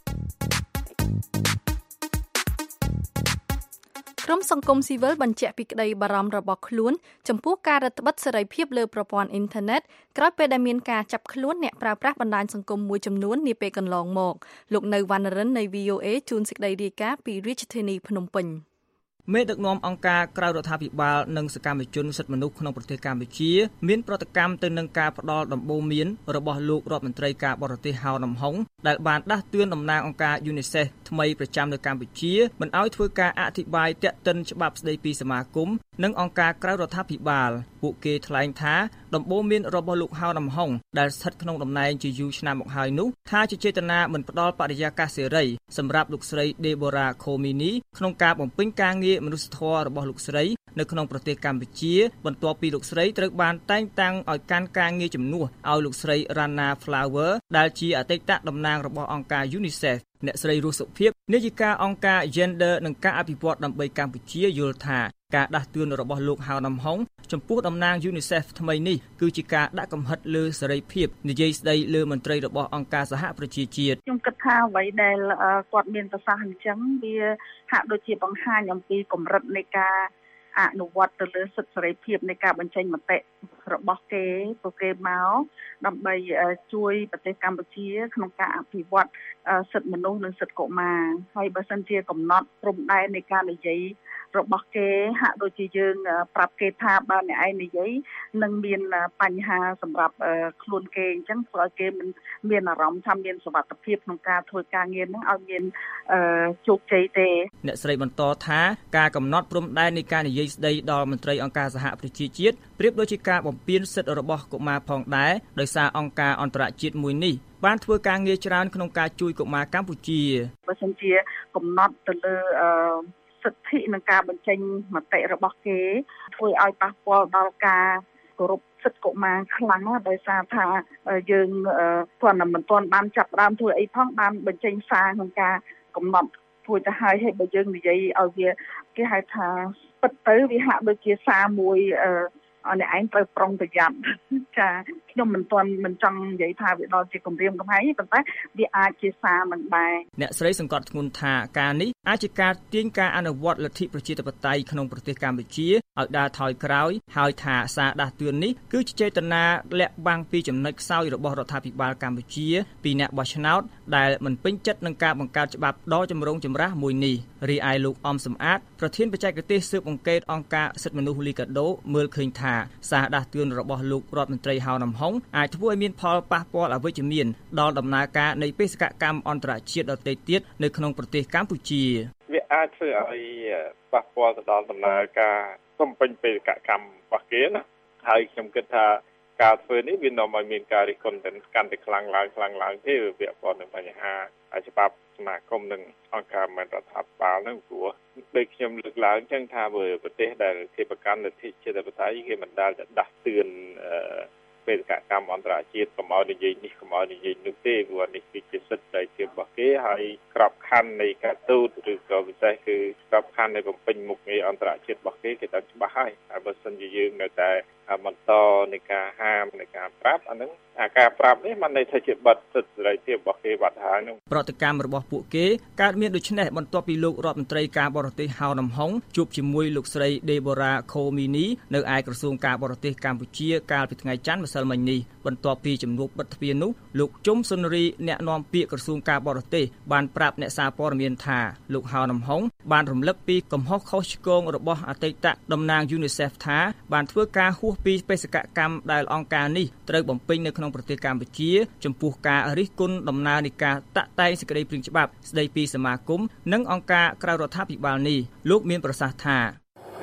ក្រុមសង្គមស៊ីវិលបញ្ជាក់ពីក្តីបារម្ភរបស់ខ្លួនចំពោះការរឹតបន្តឹងសេរីភាពលើប្រព័ន្ធអ៊ីនធឺណិតក្រោយពេលដែលមានការចាប់ខ្លួនអ្នកប្រើប្រាស់បណ្ដាញសង្គមមួយចំនួននាពេលកន្លងមកលោកនៅវណ្ណរិននៃ VOA ជួនសេចក្តីរាយការណ៍ពីរាជធានីភ្នំពេញមេដឹកនាំអង្គការក្រៅរដ្ឋាភិបាលនិងសកម្មជនសិទ្ធិមនុស្សក្នុងប្រទេសកម្ពុជាមានប្រតិកម្មទៅនឹងការផ្ដាល់ដំបូន្មានរបស់លោករដ្ឋមន្ត្រីការបរទេសហៅនំហុងដែលបានដាស់តឿនតំណាងអង្គការ UNICEF ថ្មីប្រចាំនៅកម្ពុជាមិនឲ្យធ្វើការអធិប្បាយទាក់ទិនច្បាប់ស្តីពីសមាគមនិងអង្គការក្រៅរដ្ឋាភិបាលពួកគេថ្លែងថាដំបូន្មានរបស់លោកហៅនំហុងដែលស្ថិតក្នុងតំណែងជាយូរឆ្នាំមកហើយនោះថាជាចេតនាមិនផ្ដល់បរិយាកាសសេរីសម្រាប់លោកស្រី Deborah Khomini ក្នុងការបំពេញការងារមនុស្សធម៌របស់លោកស្រីនៅក្នុងប្រទេសកម្ពុជាបន្ទាប់ពីលោកស្រីត្រូវបានតែងតាំងឲ្យកាន់ការងារជំនួសឲ្យលោកស្រី Rana Flower ដែលជាអតីតតំណាងរបស់អង្គការ UNICEF អ្នកស្រីរស់សុភាពនាយិកាអង្គការ Gender និងការអភិវឌ្ឍដើម្បីកម្ពុជាយល់ថាការដាស់តឿនរបស់លោកហៅនំហុងចំពោះតំណាង UNICEF ថ្មីនេះគឺជាការដាក់កំហិតលើសេរីភាពនិយាយស្ដីលើមន្ត្រីរបស់អង្គការសហប្រជាជាតិខ្ញុំគិតថាអ្វីដែលគាត់មានប្រសាសន៍អញ្ចឹងវាហាក់ដូចជាបង្ហាញអំពីកម្រិតនៃការអនុវត្តទៅលើសិទ្ធិសេរីភាពនៃការបញ្ចេញមតិរបស់គេពួកគេមកដើម្បីជួយប្រទេសកម្ពុជាក្នុងការអភិវឌ្ឍសិទ្ធិមនុស្សនិងសិទ្ធិកុមារហើយបើសិនជាកំណត់ព្រំដែននៃការនិយាយរបស់គេហាក់ដូចជាយើងប្រាប់គេថាបើអ្នកឯងនិយាយនឹងមានបញ្ហាសម្រាប់ខ្លួនគេអញ្ចឹងធ្វើឲ្យគេមិនមានអារម្មណ៍ថាមានសុវត្ថិភាពក្នុងការធ្វើការងារហ្នឹងឲ្យមានជោគជ័យទេអ្នកស្រីបន្តថាការកំណត់ព្រំដែននៃការនិយាយស្ដីដល់មន្ត្រីអង្គការសហប្រជាជាតិប្រៀបដូចជាការបំពានសិទ្ធិរបស់កុមារផងដែរដោយសារអង្គការអន្តរជាតិមួយនេះបានធ្វើការងារច្រើនក្នុងការជួយកុមារកម្ពុជាបើសិនជាកំណត់ទៅលើសិទ្ធិនិងការបញ្ចេញមតិរបស់គេធ្វើឲ្យប៉ះពាល់ដល់ការគោរពសិទ្ធិកុមារខ្លាំងណាស់ដោយសារថាយើងគាត់មិនទាន់បានចាប់ផ្ដើមធ្វើអីផងបានបញ្ចេញសារក្នុងការកំណត់ធ្វើទៅហើយបើយើងនិយាយឲ្យវាគេហៅថាពិតទៅវាហាក់ដូចជាសារមួយអ្នកឯងត្រូវប្រុងប្រយ័ត្នចាខ្ញុំមិនចង់និយាយថាវាដល់ជាគម្រាមកំហែងប៉ុន្តែវាអាចជាសារនឹងដែរអ្នកស្រីសង្កត់ធ្ងន់ថាការនេះអាចជាការទាញការអនុវត្តលទ្ធិប្រជាធិបតេយ្យក្នុងប្រទេសកម្ពុជាឲ្យដើរថយក្រោយហើយថាសារដាស់តឿននេះគឺជាចេតនាលាក់បាំងពីចំណុចខ្សោយរបស់រដ្ឋាភិបាលកម្ពុជាពីអ្នកបោះឆ្នោតដែលមិនពេញចិត្តនឹងការបង្កើតច្បាប់ដ៏ចម្រូងចម្រាសមួយនេះរីឯលោកអំសំអាតប្រធានបច្ចេកទេសស៊ើបអង្កេតអង្គការសិទ្ធិមនុស្សលីកាដូមើលឃើញថាសារដាស់តឿនរបស់លោករដ្ឋមន្ត្រីហៅនំហុងអាចធ្វើឲ្យមានផលប៉ះពាល់អវិជ្ជមានដល់ដំណើរការនៃបេសកកម្មអន្តរជាតិដទៃទៀតនៅក្នុងប្រទេសកម្ពុជាវាអាចធ្វើឲ្យប៉ះពាល់ទៅដល់ដំណើរការបំពេញបេសកកម្មរបស់គេណាហើយខ្ញុំគិតថាការធ្វើនេះវានាំឲ្យមានការរិះគន់កាន់តែខ្លាំងឡើងទេវាពាក់ព័ន្ធនឹងបញ្ហាច្បាប់សមាគមនិងអង្គការមិនរដ្ឋាភិបាលហ្នឹងព្រោះដូចខ្ញុំលើកឡើងចឹងថាបើប្រទេសដែលជាប្រកាន់លទ្ធិប្រជាធិបតេយ្យគេមិនដែលដាស់តឿនបេសកកម្មអន្តរជាតិកុំឲ្យនិយាយនេះកុំឲ្យនិយាយនោះទេព្រោះនេះគឺជាសិទ្ធិសេរីភាពរបស់គេហើយក្របខ័ណ្ឌនៃការទូតឬក៏ពិសេសគឺក្របខ័ណ្ឌនៃបំពេញមុខងារអន្តរជាតិរបស់គេដឹងច្បាស់ហើយបើសិនជាយើងនៅតែបន្តនៃការហាមនៃការប្រាប់អាហ្នឹងការប្រាប់នេះមិនន័យថាជាបទសិទ្ធិសេរីភាពរបស់គេបាត់ហើយនោះប្រតិកម្មរបស់ពួកគេកើតមានដូចនេះបន្ទាប់ពីលោករដ្ឋមន្ត្រីការបរទេសហៅនំហុងជួបជាមួយលោកស្រី Deborah Khomini នៅឯក្រសួងការបរទេសកម្ពុជាកាលពីថ្ងៃច័ន្ទម្សិលមិញនេះបន្ទាប់ពីជំនួបបិទទ្វារនោះលោកជុំសុនរីអ្នកនាំពាក្យក្រសួងការបរទេសបានប្រាប់អ្នកសារព័ត៌មានថាលោកហៅនំហុងបានរំលឹកពីកំហុសខុសឆ្គងរបស់អតីតតំណាង UNICEF ថាបានធ្វើការហួសពីបេសកកម្មដែលអង្គការនេះត្រូវបំពេញនៅក្នុងប្រទេសកម្ពុជាចំពោះការរិះគន់ដំណើរនៃការតាក់តែងសេចក្តីព្រាងច្បាប់ស្តីពីសមាគមនិងអង្គការក្រៅរដ្ឋាភិបាលនេះលោកមានប្រសាសន៍ថាន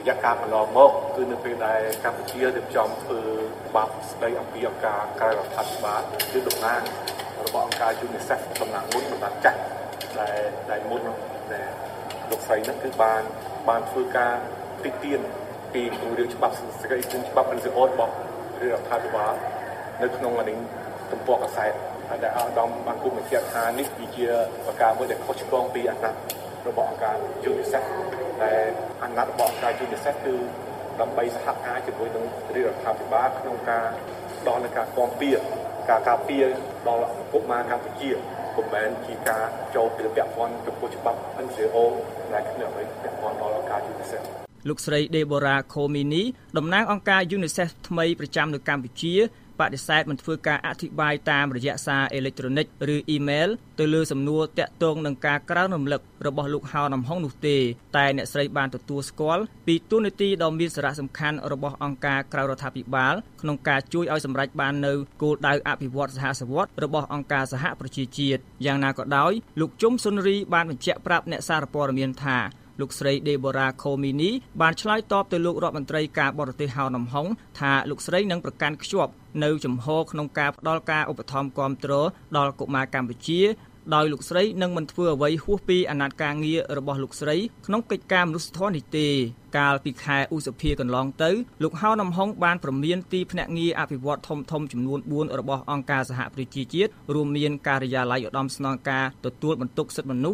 រយៈកាលកន្លងមកគឺនៅពេលដែលកម្ពុជារៀបចំធ្វើច្បាប់ស្តីអំពីអង្គការក្រៅរដ្ឋាភិបាលឬតំណាងរបស់អង្គការ UNICEF តំណាងមុនតំណាងចាស់ដែលមុនដែលលោកស្រីហ្នឹងគឺបានធ្វើការទីទានពីរឿងច្បាប់សេរីច្បាប់ NGO របស់រដ្ឋាភិបាលនៅក្នុងអានេះទំព័រកាសែតដែលអាដាមបានគូបញ្ជាក់ថានេះជាប្រការមួយដែលខុសឆ្គងពីអាណត្តិរបស់អង្គការ UNICEF ដែលអាណត្តិរបស់អង្គការ UNICEF គឺដើម្បីសហការជាមួយនឹងរដ្ឋាភិបាលក្នុងការដល់នៅការគាំពារការការពារដល់កុមារកម្ពុជាពុំមែនជាការចូលពីពាក់ព័ន្ធចំពោះច្បាប់ NGO ដែលគ្មានអ្វីពាក់ព័ន្ធដល់អង្គការ UNICEF លោកស្រី Deborah Khomini តំណាងអង្គការ UNICEF ថ្មីប្រចាំនៅកម្ពុជាបដិសេធមិនធ្វើការអធិប្បាយតាមរយៈសារអេឡិចត្រូនិកឬអ៊ីមែលទៅលើសំណួរតាក់ទងនឹងការក្រើនរំលឹករបស់លោកហៅនំហុងនោះទេតែអ្នកស្រីបានទទួលស្គាល់ពីតួនាទីដ៏មានសារៈសំខាន់របស់អង្គការក្រៅរដ្ឋាភិបាលក្នុងការជួយឲ្យសម្រេចបាននូវគោលដៅអភិវឌ្ឍសហសវត្ថិរបស់អង្គការសហប្រជាជាតិយ៉ាងណាក៏ដោយលោកជុំសុនរីបានបញ្ជាក់ប្រាប់អ្នកសារព័ត៌មានថាលោកស្រី Deborah Khomini បានឆ្លើយតបទៅលោករដ្ឋមន្ត្រីការបរទេសហៅនំហុងថាលោកស្រីនឹងប្រកាន់ខ្ជាប់នៅជំហរក្នុងការផ្ដល់ការឧបត្ថម្ភគាំទ្រដល់កុមារកម្ពុជាដោយលោកស្រីនឹងមិនធ្វើអ្វីហួសពីអាណត្តិការងាររបស់លោកស្រីក្នុងកិច្ចការមនុស្សធម៌នេះទេកាលពីខែឧសភាកន្លងទៅលោកហៅនំហុងបានព្រមានទីភ្នាក់ងារអភិវឌ្ឍធំចំនួន4របស់អង្គការសហប្រជាជាតិរួមមានការិយាល័យឧត្តមស្នងការទទួលបន្ទុកសិទ្ធិមនុស្ស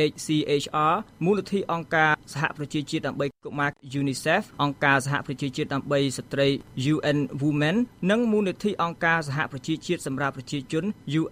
OHCHR មូលនិធិអង្គការសហប្រជាជាតិដើម្បីកុមារ UNICEF អង្គការសហប្រជាជាតិដើម្បីស្ត្រី UN Women និងមូលនិធិអង្គការសហប្រជាជាតិសម្រាប់ប្រជាជន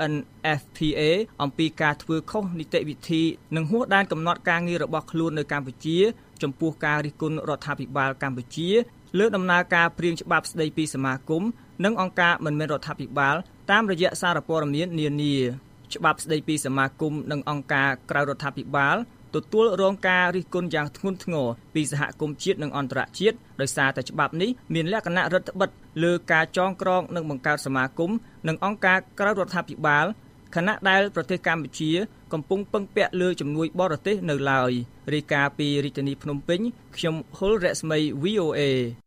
UNFPA អំពីការធ្វើខុសនីតិវិធីនិងហួសដែនកំណត់ការងាររបស់ខ្លួននៅកម្ពុជាចំពោះការរិះគន់រដ្ឋាភិបាលកម្ពុជាលើដំណើរការព្រាងច្បាប់ស្តីពីសមាគមនិងអង្គការមិនមែនរដ្ឋាភិបាលតាមរយៈសារព័ត៌មាននានាច្បាប់ស្តីពីសមាគមនិងអង្គការក្រៅរដ្ឋាភិបាលទទួលរងការរិះគន់យ៉ាងធ្ងន់ធ្ងរពីសហគមន៍ជាតិនិងអន្តរជាតិដោយសារតែច្បាប់នេះមានលក្ខណៈរដ្ឋបិទលើការចងក្រងនិងបង្កើតសមាគមនិងអង្គការក្រៅរដ្ឋាភិបាលខណៈដែលប្រទេសកម្ពុជាកំពុងពឹងពាក់លើជំនួយបរទេសនៅឡើយរាយការណ៍ពីរាជធានីភ្នំពេញខ្ញុំហុលរស្មី VOA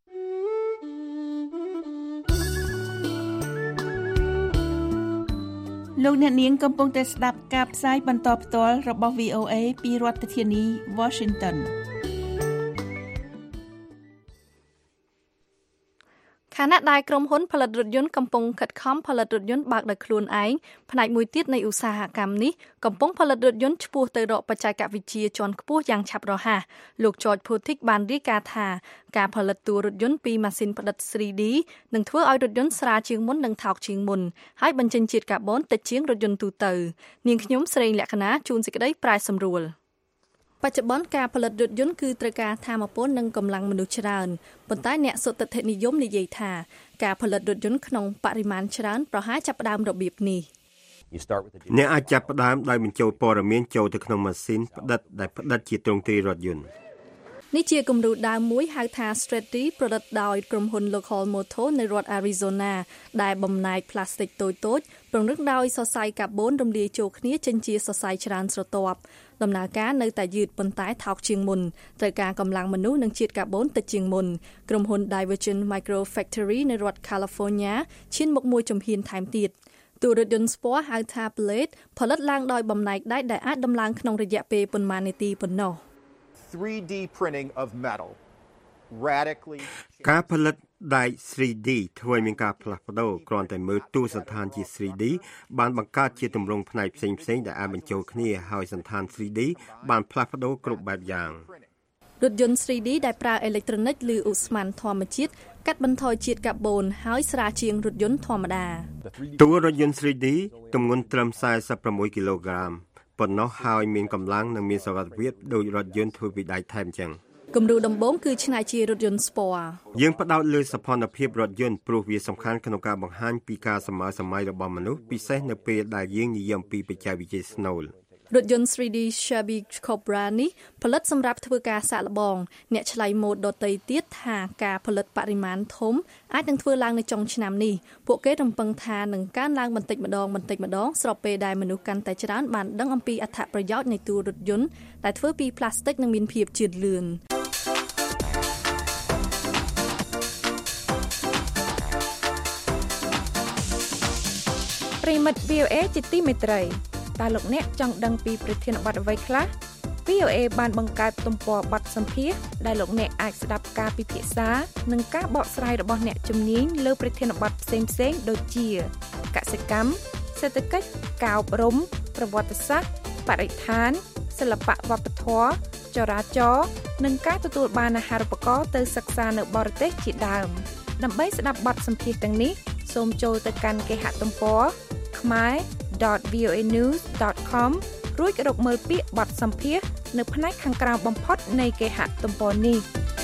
លោកអ្នកនាងកំពុងតែស្ដាប់ការផ្សាយបន្តផ្ទាល់របស់ VOA ពីរដ្ឋធានី Washington ខណៈដែលក្រុមហ៊ុនផលិតរថយន្តកំពុងខិតខំផលិតរថយន្តបើកដោយខ្លួនឯងផ្នែកមួយទៀតនៃឧស្សាហកម្មនេះកំពុងផលិតរថយន្តឆ្ពោះទៅរកបច្ចេកវិទ្យាជាន់ខ្ពស់យ៉ាងឆាប់រហ័សលោក George Putik បានរាយការណ៍ថាការផលិតតួរថយន្តពីម៉ាស៊ីនផ្ដិត 3D នឹងធ្វើឲ្យរថយន្តស្រាលជាងមុននិងថោកជាងមុនហើយបញ្ចេញជាតិកាបូនតិចជាងរថយន្តទូទៅនាងខ្ញុំស្រីលក្ខណាជួនសេចក្តីប្រែសម្រួលបច្ចុប្បន្នការផលិតរថយន្តគឺត្រូវការថាមពលនិងកម្លាំងមនុស្សច្រើនប៉ុន្តែអ្នកសុទិដ្ឋិនិយមនិយាយថាការផលិតរថយន្តក្នុងបរិមាណច្រើនប្រហែលចាប់ផ្ដើមរបៀបនេះអ្នកអាចចាប់ផ្ដើមដោយបញ្ចូលព័ត៌មានចូលទៅក្នុងម៉ាស៊ីនផ្ដិតដែលផ្ដិតជាទ្រង់ទ្រាយរថយន្តនេះជាគំរូដើមមួយហៅថា Stretty ប្រឌិតដោយក្រុមហ៊ុន Local Motor នៅរដ្ឋ Arizona ដែលបំណែកផ្លាស្ទិកតូចៗពង្រឹងដោយសរសៃកាបូនរំលាយចូលគ្នាចេញជាសរសៃច្រើនស្រទាប់ដំណើរការនៅតែយឺតប៉ុន្តែថោកជាងមុនត្រូវការកម្លាំងមនុស្សនិងជាតិកាបូនតិចជាងមុនក្រុមហ៊ុន Divergent Micro Factory នៅរដ្ឋ California ឈានមកមួយជំហានថែមទៀតតួរថយន្តស្ពណ៌ហៅថា Blade ផលិតឡើងដោយបំណែកដែកដែលអាចដំឡើងក្នុងរយៈពេលប៉ុន្មាននាទីប៉ុណ្ណោះ 3D printing of metal radically ការផលិតដែក 3D ធ្វើឲ្យមានការផ្លាស់ប្ដូរគ្រាន់តែមើលតួសន្តានជា 3D បានបង្កើតជាទម្រង់ផ្នែកផ្សេងៗដែលអាចបញ្ចូលគ្នាហើយសន្តាន 3D បានផ្លាស់ប្ដូរគ្រប់បែបយ៉ាងរថយន្ត 3D ដែលប្រើអេឡិចត្រូនិកឬឧស្ម័នធម្មជាតិកាត់បន្ថយជាតិកាបូនហើយស្រាលជាងរថយន្តធម្មតាតួរថយន្ត 3D ទម្ងន់ត្រឹម46គីឡូក្រាមប៉ុណ្ណោះហើយមានកម្លាំងនិងមានសុវត្ថិភាពដូចរថយន្តធ្វើពីដែកថែមអញ្ចឹងគំរូដំបូងគឺច្នៃជារថយន្តស្ពណ៌យើងផ្ដោតលើសោភ័ណភាពរថយន្តព្រោះវាសំខាន់ក្នុងការបង្ហាញពីការសម័យរបស់មនុស្សពិសេសនៅពេលដែលយើងនិយាយអំពីបច្ចេកវិទ្យាស្នូលរថយន្ត 3D Shelby Cobra នេះផលិតសម្រាប់ធ្វើការសាកល្បងអ្នកឆ្លៃម៉ូដដទៃទៀតថាការផលិតបរិមាណធំអាចនឹងធ្វើឡើងនៅចុងឆ្នាំនេះពួកគេរំពឹងថានឹងកើនឡើងបន្តិចម្ដងស្របពេលដែលមនុស្សកាន់តែច្រើនបានដឹងអំពីអត្ថប្រយោជន៍នៃតួរថយន្តដែលធ្វើពីផ្លាស្ទិកនិងមានភាពជឿនលឿនរិមិត្ត VOA ជាទីមេត្រីតើលោកអ្នកចង់ដឹងពីប្រធានបទអ្វីខ្លះ VOA បានបង្កើតទំព័របទសម្ភាសន៍ដែលលោកអ្នកអាចស្ដាប់ការពិភាក្សានិងការបកស្រាយរបស់អ្នកជំនាញលើប្រធានបទផ្សេងៗដូចជាកសិកម្មសេដ្ឋកិច្ចការអប់រំប្រវត្តិសាស្ត្របរិស្ថានសិល្បៈវប្បធម៌ចរាចរណ៍និងការទទួលបានអាហារូបករណ៍ទៅសិក្សានៅបរទេសជាដើមដើម្បីស្ដាប់បទសម្ភាសន៍ទាំងនេះសូមចូលទៅកាន់គេហទំព័រ khmer.voanews.com រួចរកមើលពាក្យបទសម្ភាសន៍នៅផ្នែកខាងក្រោមបំផុតនៃគេហទំព័រនេះ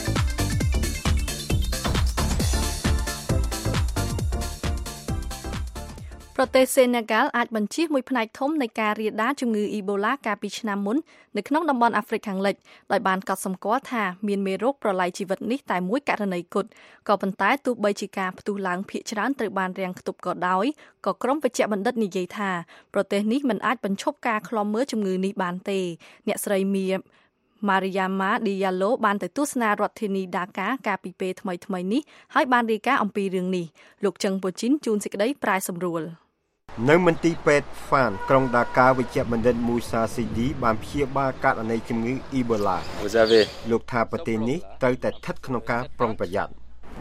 ប្រទេសសេនេហ្គាល់អាចបញ្ជៀសមួយផ្នែកធំនៃការរាលដាលជំងឺអ៊ីបូឡាកាលពីឆ្នាំមុននៅក្នុងតំបន់អាហ្វ្រិកខាងលិចដោយបានកត់សម្គាល់ថាមានមេរោគប្រឡាយជីវិតនេះតែមួយករណីគត់ក៏ប៉ុន្តែទោះបីជាការផ្ទុះឡើងភាគច្រើនត្រូវបានរាំងខ្ទប់ក៏ដោយក៏ក្រុមវេជ្ជបណ្ឌិតនិយាយថាប្រទេសនេះមិនអាចបញ្ឈប់ការឃ្លាំមើលជំងឺនេះបានទេអ្នកស្រីMariama Diallo បានទៅទស្សនារដ្ឋធានីដាកាកាលពីពេលថ្មីៗនេះហើយបានរាយការណ៍អំពីរឿងនេះលោកជឹងពូជីនជួនសេចក្តីប្រាយសម្រួលនៅមន្ទីរពេទ្យហ្វានក្រុងដាកាវិជ្ជបណ្ឌិតមូសាស៊ីឌីបានព្យាបាលករណីជំងឺអ៊ីបូឡាលោកថាប្រទេសនេះត្រូវតែស្ថិតក្នុងការប្រុងប្រយ័ត្ន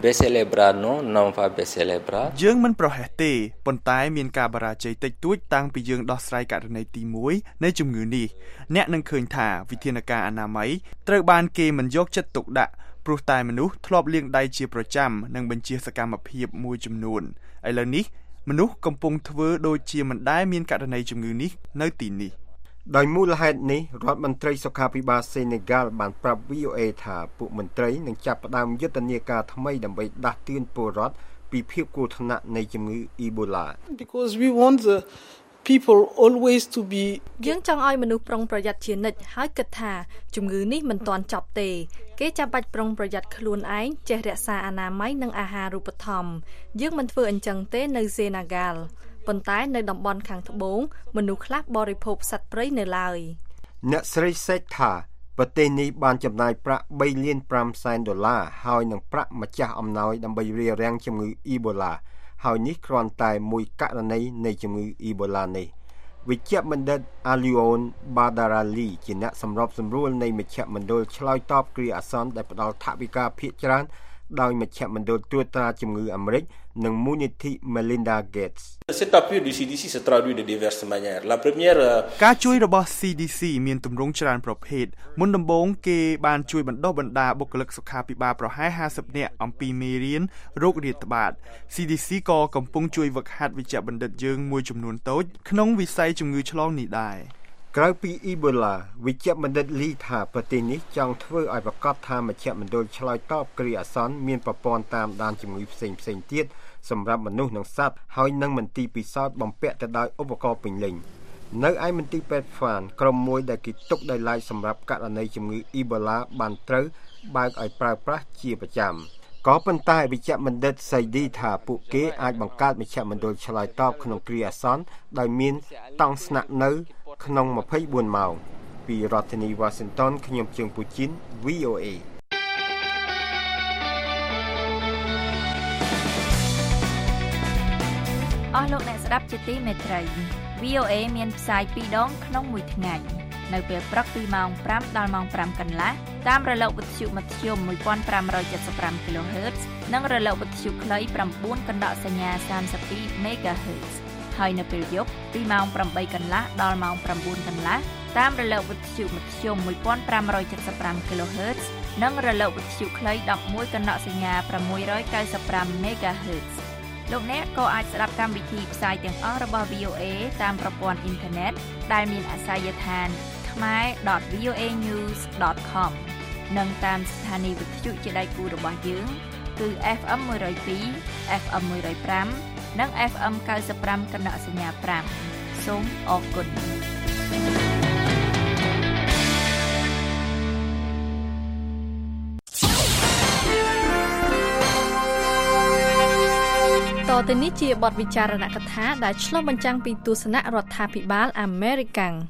យើងមិនប្រហែសទេប៉ុន្តែមានការបរាជ័យតិចតួចតាំងពីយើងដោះស្រាយករណីទី1នៃជំងឺនេះអ្នកនឹងឃើញថាវិធានការអនាម័យត្រូវបានគេមិនយកចិត្តទុកដាក់ព្រោះតែមនុស្សធ្លាប់លាងដៃជាប្រចាំនិងបញ្ជាសកម្មភាពមួយចំនួនឥឡូវនេះមនុស្សកំពុងធ្វើដូចជាមិនដែលមានករណីជំងឺនេះនៅទីនេះដោយមូលហេតុនេះរដ្ឋមន្ត្រីសុខាភិបាលសេនេហ្គាល់បានប្រាប់ VOA ថាពួកមន្ត្រីនឹងចាប់ផ្ដើមយុទ្ធនាការថ្មីដើម្បីដាស់តឿនពលរដ្ឋពីភាពគ្រោះថ្នាក់នៃជំងឺអ៊ីបូឡា Because we want the people always to be យើងចង់ឲ្យមនុស្សប្រុងប្រយ័ត្នជានិច្ចហើយគិតថាជំងឺនេះមិនទាន់ចប់ទេគេចាំបាច់ប្រុងប្រយ័ត្នខ្លួនឯងចេះរក្សាអនាម័យនិងអាហារូបត្ថម្ភយើងមិនធ្វើអញ្ចឹងទេនៅសេនេហ្គាល់ប៉ុន្តែនៅតំបន់ខាងត្បូងមនុស្សខ្លះបរិភោគសត្វព្រៃនៅឡើយអ្នកស្រីសេកថាប្រទេសនេះបានចំណាយប្រាក់$3.5 លានហើយនឹងប្រាក់ម្ចាស់អំណោយដើម្បីរារាំងជំងឺអ៊ីបូឡាហើយនេះគ្រាន់តែមួយករណីនៃជំងឺអ៊ីបូឡានេះវិជ្ជបណ្ឌិត Alion Badarali ជាអ្នកសម្របសម្រួលនៃមជ្ឈមណ្ឌលឆ្លើយតបគ្រាអាសន្នដែលផ្ដល់ថវិកាភាគច្រើនដោយមជ្ឈមណ្ឌលត្រួតត្រាជំងឺអាមេរិកនិងមូលនិធិ Melinda Gates Cet appui du CDC se traduit de diverses manières. La première ការជួយរបស់ CDC មានទម្រង់ច្រើនប្រភេទមុនដំបូងគេបានជួយបណ្ដុះបណ្ដាលបុគ្គលិកសុខាភិបាលប្រហែល50នាក់អំពីមេរៀនរោគរាតត្បាត CDC ក៏កំពុងជួយវឹកហាត់វិជ្ជបណ្ឌិតយើងមួយចំនួនតូចក្នុងវិស័យជំងឺឆ្លងនេះដែរក្រៅពីអ៊ីបូឡាវិជ្ជបណ្ឌិតលីថាប្រទេសនេះចង់ធ្វើឲ្យប្រកាសថាមជ្ឈមណ្ឌលឆ្លើយតបគ្រាអាសន្នមានប្រព័ន្ធតាមដានជំងឺផ្សេងៗទៀតសម្រាប់មនុស្សនិងសត្វហើយនឹងមន្ទីរពិសោធន៍បំពាក់ទៅដោយឧបករណ៍ពេញលេញនៅឯមន្ទីរពេទ្យហ្វានក្រុមមួយដែលគេទុកដោយឡែកសម្រាប់ករណីជំងឺអ៊ីបូឡាបានត្រូវបើកឲ្យប្រើប្រាស់ជាប្រចាំក៏ប៉ុន្តែវិជ្ជបណ្ឌិតសៃឌីថាពួកគេអាចបង្កើតមជ្ឈមណ្ឌលឆ្លើយតបក្នុងគ្រាអាសន្នដោយមានតង់ស្នាក់នៅក្នុង24ម៉ោងពីរដ្ឋធានី Washington ខ្ញុំជើងពូជីន VOA អស់លោកអ្នកស្ដាប់ជាទីមេត្រី VOA មានផ្សាយ2ដងក្នុងមួយថ្ងៃនៅពេលព្រឹកពីម៉ោង5ដល់ម៉ោង5កន្លះតាមរលកវិទ្យុមធ្យម 1575 kHz និងរលកវិទ្យុខ្លី 9 កណ្ដកសញ្ញា 32 MHz ហើយនៅពេលយប់ពីម៉ោង8កន្លះដល់ម៉ោង9កន្លះតាមរលកវិទ្យុមធ្យម 1575 kHz និងរលកវិទ្យុខ្លី 11 កណ្ដកសញ្ញា 695 MHz លោកអ្នកក៏អាចស្ដាប់កម្មវិធីផ្សាយទាំងអស់របស់ VOA តាមប្រព័ន្ធអ៊ីនធឺណិតដែលមានអាសយដ្ឋាន khmer.voanews.com និងតាមស្ថានីយ៍វិទ្យុជាដៃគូរបស់យើងគឺ FM 102 FM 105 និង FM 95 កណ្ដកសញ្ញា 5 សូមអរគុណតទៅនេះជាបទវិចារណកថាដែលឆ្លុះបញ្ចាំងពីទស្សនៈរដ្ឋាភិបាលអាមេរិកាំង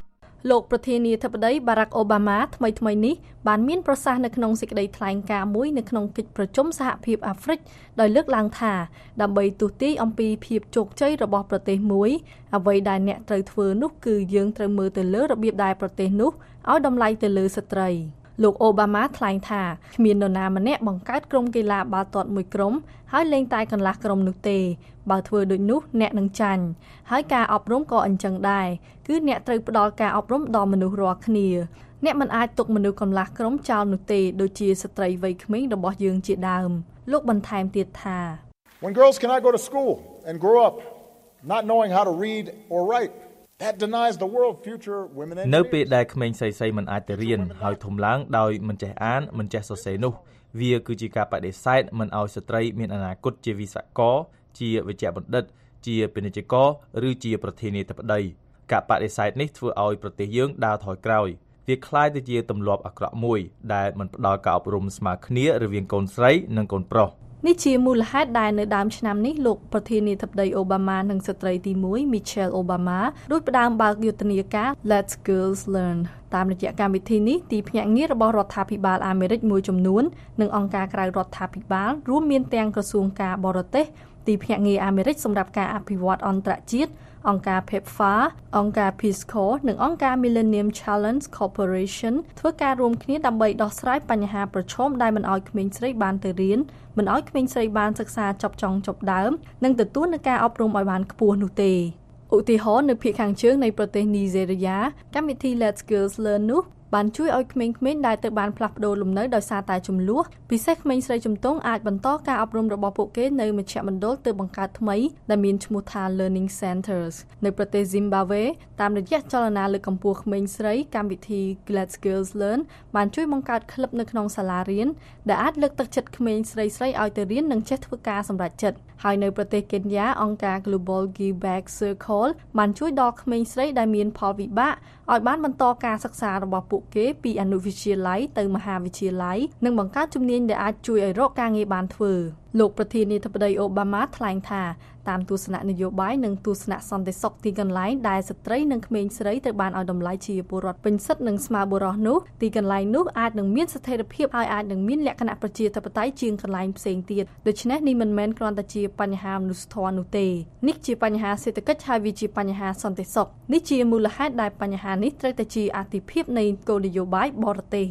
លោកប្រធានាធិបតី Barack Obama ថ្មីនេះបានមានប្រសាសន៍នៅក្នុងសេចក្តីថ្លែងការណ៍មួយនៅក្នុងកិច្ចប្រជុំសហភាពអាហ្វ្រិកដោយលើកឡើងថាដើម្បីទូទាយអំពីភាពជោគជ័យរបស់ប្រទេសមួយអ្វីដែលអ្នកត្រូវធ្វើនោះគឺយើងត្រូវមើលទៅលើរបៀបដែលប្រទេសនោះឲ្យតម្លៃទៅលើស្ត្រីលោកអូបាម៉ាថ្លែងថាគ្មាននរណាម្នាក់បង្កើតក្រុមកីឡាបាល់ទាត់មួយក្រុមហើយលេងតែកន្លះក្រុមនោះទេបើធ្វើដូចនោះអ្នកនឹងចាញ់ហើយការអប់រំក៏អញ្ចឹងដែរគឺអ្នកត្រូវផ្ដល់ការអប់រំដល់មនុស្សរាល់គ្នាអ្នកមិនអាចទុកមនុស្សកន្លះក្រុមចោលនោះទេដូចជាស្ត្រីវ័យក្មេងរបស់យើងជាដើមលោកបន្ថែមទៀតថា When girls cannot go to school and grow up not knowing how to read or write that denies the world future women and នៅពេលដែលក្មេងស្រីៗមិនអាចទៅរៀនហើយធំឡើងដោយមិនចេះអានមិនចេះសរសេរនោះវាគឺជាការបដិសេធមិនឲ្យស្ត្រីមានអនាគតជាវិស្វករជាវេជ្ជបណ្ឌិតជាពាណិជ្ជករឬជាប្រធានាធិបតីការបដិសេធនេះធ្វើឲ្យប្រទេសយើងដើរថយក្រោយវាคล้ายទៅជាទម្លាប់អាក្រក់មួយដែលមិនផ្ដល់ការអប់រំស្មើគ្នារវាងកូនស្រីនិងកូនប្រុសនេះជាមូលហេតុដែលនៅដើមឆ្នាំនេះលោកប្រធានាធិបតីអូបាម៉ានិងស្ត្រីទី1 Michelle Obama រួចផ្ដើមបើកយុទ្ធនាការ Let's Girls Learn តាមរយៈកម្មវិធីនេះទីភ្នាក់ងាររបស់រដ្ឋាភិបាលអាមេរិកមួយចំនួននិងអង្គការក្រៅរដ្ឋាភិបាលរួមមានទាំងក្រសួងការបរទេសទីភ្នាក់ងារអាមេរិកសម្រាប់ការអភិវឌ្ឍអន្តរជាតិអង្គការ PEPFAR អង្គការ Peace Corps និងអង្គការ Millennium Challenge Corporation ធ្វើការរួមគ្នាដើម្បីដោះស្រាយបញ្ហាប្រឈមដែលមិនឲ្យក្មេងស្រីបានទៅរៀនមិនឲ្យក្មេងស្រីបានសិក្សាចប់ចុងចប់ដើមនិងទទួលនឹងការអប់រំឲ្យបានខ្ពស់នោះទេឧទាហរណ៍នៅភាគខាងជើងនៃប្រទេសនីហ្សេរីយ៉ាកម្មវិធី Let's Girls Learn នោះបានជួយឲ្យក្មេងៗដែលទៅបានផ្លាស់ប្ដូរលំនៅដោយសារតែចំនួនពិសេសក្មេងស្រីជំទង់អាចបន្តការអប់រំរបស់ពួកគេនៅមជ្ឈមណ្ឌលទើបបង្កើតថ្មីដែលមានឈ្មោះថា Learning Centers នៅប្រទេស Zimbabwe តាមរយៈចលនាលើកកម្ពស់ក្មេងស្រីកម្មវិធី Let's Girls Learn បានជួយបង្កើតក្លឹបនៅក្នុងសាលារៀនដែលអាចលើកទឹកចិត្តក្មេងស្រីៗឲ្យទៅរៀននិងចេះធ្វើការសម្រេចចិត្តហើយនៅប្រទេសកេនយ៉ាអង្គការ Global Give Back Circle បានជួយដល់ក្មេងស្រីដែលមានផលវិបាកឲ្យបានបន្តការសិក្សារបស់ពួកគេពីអនុវិទ្យាល័យទៅមហាវិទ្យាល័យនិងបង្កើតជំនាញដែលអាចជួយឲ្យរកការងារបានធ្វើលោកប្រធានាធិបតីអូបាម៉ាថ្លែងថាតាមទស្សនៈនយោបាយនិងទស្សនៈសន្តិសុខទីកន្លែងដែលស្ត្រីនិងក្មេងស្រីត្រូវបានឲ្យតម្លៃជាពលរដ្ឋពេញសិទ្ធិនិងស្មើបុរសនោះទីកន្លែងនោះអាចនឹងមានស្ថិរភាពហើយអាចនឹងមានលក្ខណៈប្រជាធិបតេយ្យជាងកន្លែងផ្សេងទៀតដូច្នេះនេះមិនមែនគ្រាន់តែជាបញ្ហាមនុស្សធម៌នោះទេនេះជាបញ្ហាសេដ្ឋកិច្ចហើយវាជាបញ្ហាសន្តិសុខនេះជាមូលហេតុដែលបញ្ហានេះត្រូវតែជាអាទិភាពនៃគោលនយោបាយបរទេស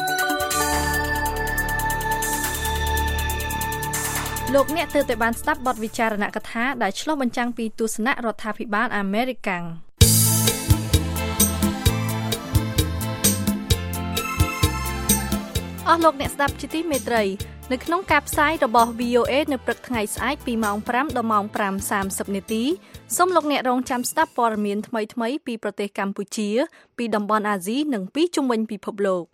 លោកអ្នកទើបតែបានស្ដាប់បទវិចារណកថាដែលឆ្លុះបញ្ចាំងពីទស្សនៈរដ្ឋាភិបាលអាមេរិកកាំងអស់លោកអ្នកស្ដាប់ជាទីមេត្រីនៅក្នុងការផ្សាយរបស់ VOA នៅព្រឹកថ្ងៃស្អែកពីម៉ោង 5 ដល់ម៉ោង 5:30 នាទីសូមលោកអ្នករងចាំស្ដាប់ព័ត៌មានថ្មីៗពីប្រទេសកម្ពុជាពីតំបន់អាស៊ីនិងពីជុំវិញពិភពលោក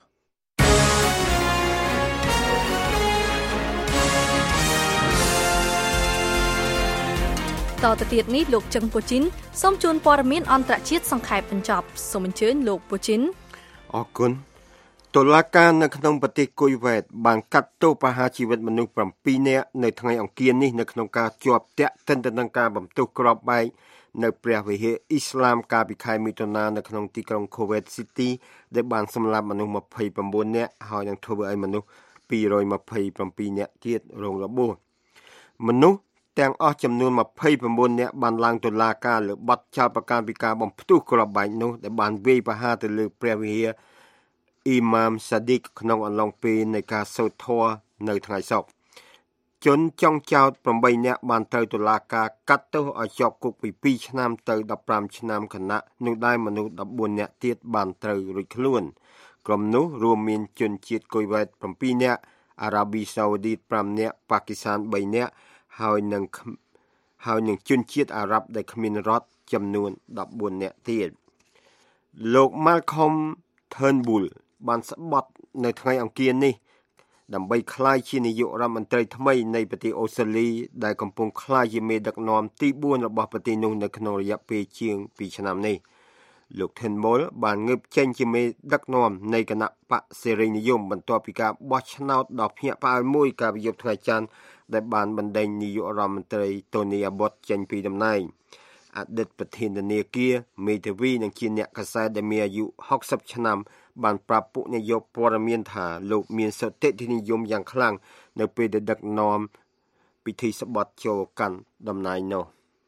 តទៅទៀតនេះលោកជឹងពូជីនសូមជូនព័ត៌មានអន្តរជាតិសង្ខេបបញ្ចប់សូមអញ្ជើញលោកពូជីនអរគុណតុលាការនៅក្នុងប្រទេសគុយវ៉ែតបានកាត់ទោសប្រហារជីវិតមនុស្ស7នាក់នៅថ្ងៃអង្គារនេះនៅក្នុងការជាប់ទាក់ទិនទៅនឹងការបំទុះគ្រាប់បែកនៅព្រះវិហារអ៊ីស្លាមកាលពីខែមិថុនានៅក្នុងទីក្រុង Kuwait City ដែលបានសម្លាប់មនុស្ស29នាក់ហើយនឹងធ្វើឲ្យមនុស្ស227នាក់ទៀតរងរបួសមនុស្សទាំងអស់ចំនួន29នាក់បានឡើងតុលាការលើបទចោទប្រកាន់ពីការបំផ្ទុះគ្រាប់បែកនោះដែលបានវាយប្រហារទៅលើព្រះវិហារអ៊ីម៉ាមសាឌីកក្នុងអំឡុងពេលនៃការសូត្រធម៌នៅថ្ងៃសុក្រជនចុងចោទ8នាក់បានត្រូវតុលាការកាត់ទោសឲ្យជាប់គុកពី2ឆ្នាំទៅ15ឆ្នាំខណៈនោះដែរមនុស្ស14នាក់ទៀតបានត្រូវរួចខ្លួនក្រុមនោះរួមមានជនជាតិគុយវ៉ែត7នាក់អារ៉ាប៊ីសាអូឌីត5នាក់ប៉ាគីស្ថាន3នាក់ហើយនឹងជនជាតិអារ៉ាប់ដែលគ្មានរដ្ឋចំនួន14នាក់ទៀតលោក Malcolm Turnbull បានស្បត់នៅថ្ងៃអង្គារនេះដើម្បីក្លាយជានាយករដ្ឋមន្ត្រីថ្មីនៃប្រទេសអូស្ត្រាលីដែលកំពុងក្លាយជាមេដឹកនាំទី4របស់ប្រទេសនោះនៅក្នុងរយៈពេលជាង2ឆ្នាំនេះលោក Turnbull បានងើបចេញជាមេដឹកនាំនៃគណៈបកសេរីនិយមបន្ទាប់ពីការបោះឆ្នោតដ៏ភ្ញាក់ផ្អើលមួយកាលពីយប់ថ្ងៃច័ន្ទដែលបានបណ្ដេញនាយករដ្ឋមន្ត្រី Tony Abbott ចេញពីតំណែងអតីតប្រធានធនាគារមេធាវីនិងជាអ្នកកាសែតដែលមានអាយុ60ឆ្នាំបានប្រាប់ពួកនាយកព័ត៌មានថាលោកមានសតិនិយមយ៉ាងខ្លាំងនៅពេលដែលដឹកនាំពិធីស្បត់ចូលកាន់តំណែងនោះ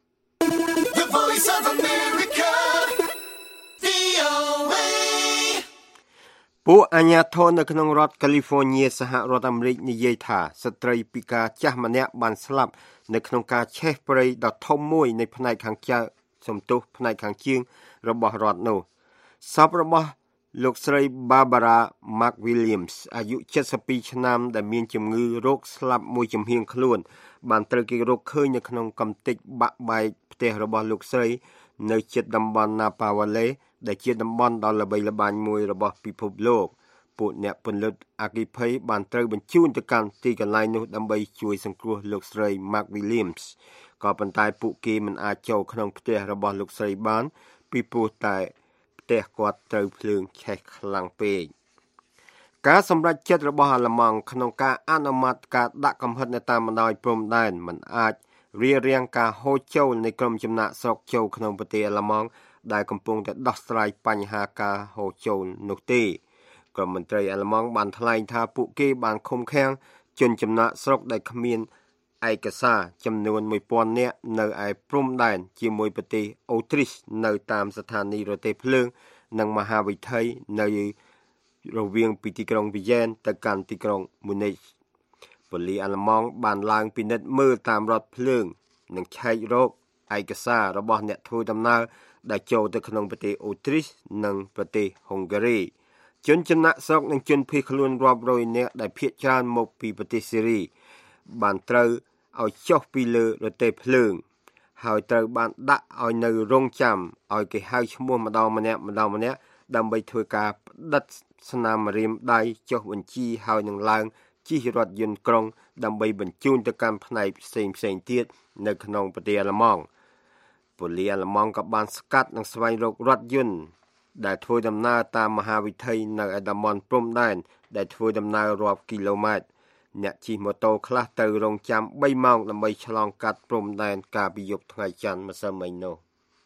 ពួកអាជ្ញាធរនៅក្នុងរដ្ឋកាលីហ្វ័រញ៉ាសហរដ្ឋអាមេរិកនិយាយថាស្ត្រីពិការចាស់ម្នាក់បានស្លាប់នៅក្នុងការឆេះព្រៃដ៏ធំមួយនៃផ្នែកខាងជើងផ្នែកខាងជើងរបស់រដ្ឋនោះសពរបស់លោកស្រី Barbara McWilliams អាយុ72ឆ្នាំដែលមានជំងឺរោគស្លាប់មួយចំហៀងខ្លួនបានត្រូវគេរកឃើញនៅក្នុងកំទេចបាក់បែកផ្ទះរបស់លោកស្រីនៅជិតតំបន់ Napa Valley ដែលជាតំបន់ដ៏ល្បីល្បាញមួយរបស់ពិភពលោកពួកអ្នកពន្លត់អគ្គិភ័យបានត្រូវបញ្ជូនទៅកាន់ទីកន្លែងនោះដើម្បីជួយសង្គ្រោះលោកស្រី McWilliams ក៏ប៉ុន្តែពួកគេមិនអាចចូលក្នុងផ្ទះរបស់លោកស្រីបានពីព្រោះតែផ្ទះគាត់ត្រូវភ្លើងឆេះខ្លាំងពេកការសម្រេចចិត្តរបស់អាល្លឺម៉ង់ក្នុងការអនុម័តការដាក់កំហិតនៅតាមបណ្ដោយព្រំដែនមិនអាចរារាំងការហូរចូលនៃក្រុមចំណាក់ស្រុកចូលក្នុងប្រទេសអាល្លឺម៉ង់ដែលកំពុងតែដោះស្រាយបញ្ហាការហូរចូលនោះទេក្រុមមន្ត្រីអាល្លឺម៉ង់បានថ្លែងថាពួកគេបានឃុំឃាំងជនចំណាក់ស្រុកដែលគ្មានឯកសារចំនួន 1000 នាក់នៅឯព្រំដែនជាមួយប្រទេសអូទ្រីសនៅតាមស្ថានីយរទេះភ្លើងនិងមហាវិថីនៅរវាងពីទីក្រុងវីយ៉ែនទៅកាន់ទីក្រុងមូនីចប៉ូលីសអាល្លឺម៉ង់បានឡើងពិនិត្យមើលតាមរថភ្លើងនិងឆែករកឯកសាររបស់អ្នកធ្វើដំណើរដែលចូលទៅក្នុងប្រទេសអូទ្រីសនិងប្រទេសហុងហ្គារីជនចំណាក់ស្រុកនិងជនភៀសខ្លួនរាប់រយនាក់ដែលភៀសច្រើនមកពីប្រទេសសេរីបានត្រូវឲ្យចុះពីលើរទេះភ្លើងហើយត្រូវបានដាក់ឲ្យនៅរងចាំឲ្យគេហៅឈ្មោះម្ដងម្នាក់ដើម្បីធ្វើការផ្ដិតស្នាមរៀមដៃចុះបញ្ជីហើយនឹងឡើងជិះរថយន្តក្រុងដើម្បីបញ្ជូនទៅកាន់ផ្នែកផ្សេងទៀតនៅក្នុងប្រទេសអាល្លឺម៉ង់ប៉ូលីសអាល្លឺម៉ង់ក៏បានស្កាត់និងស្វែងរករថយន្តដែលធ្វើដំណើរតាមមហាវិថីនៅឯតំបន់ព្រំដែនដែលធ្វើដំណើររាប់គីឡូម៉ែត្រអ្នកជិះម៉ូតូខ្លះទៅរងចាំ3ម៉ោងដើម្បីឆ្លងកាត់ព្រំដែនកាលពីយប់ថ្ងៃច័ន្ទម្សិលមិញនោះ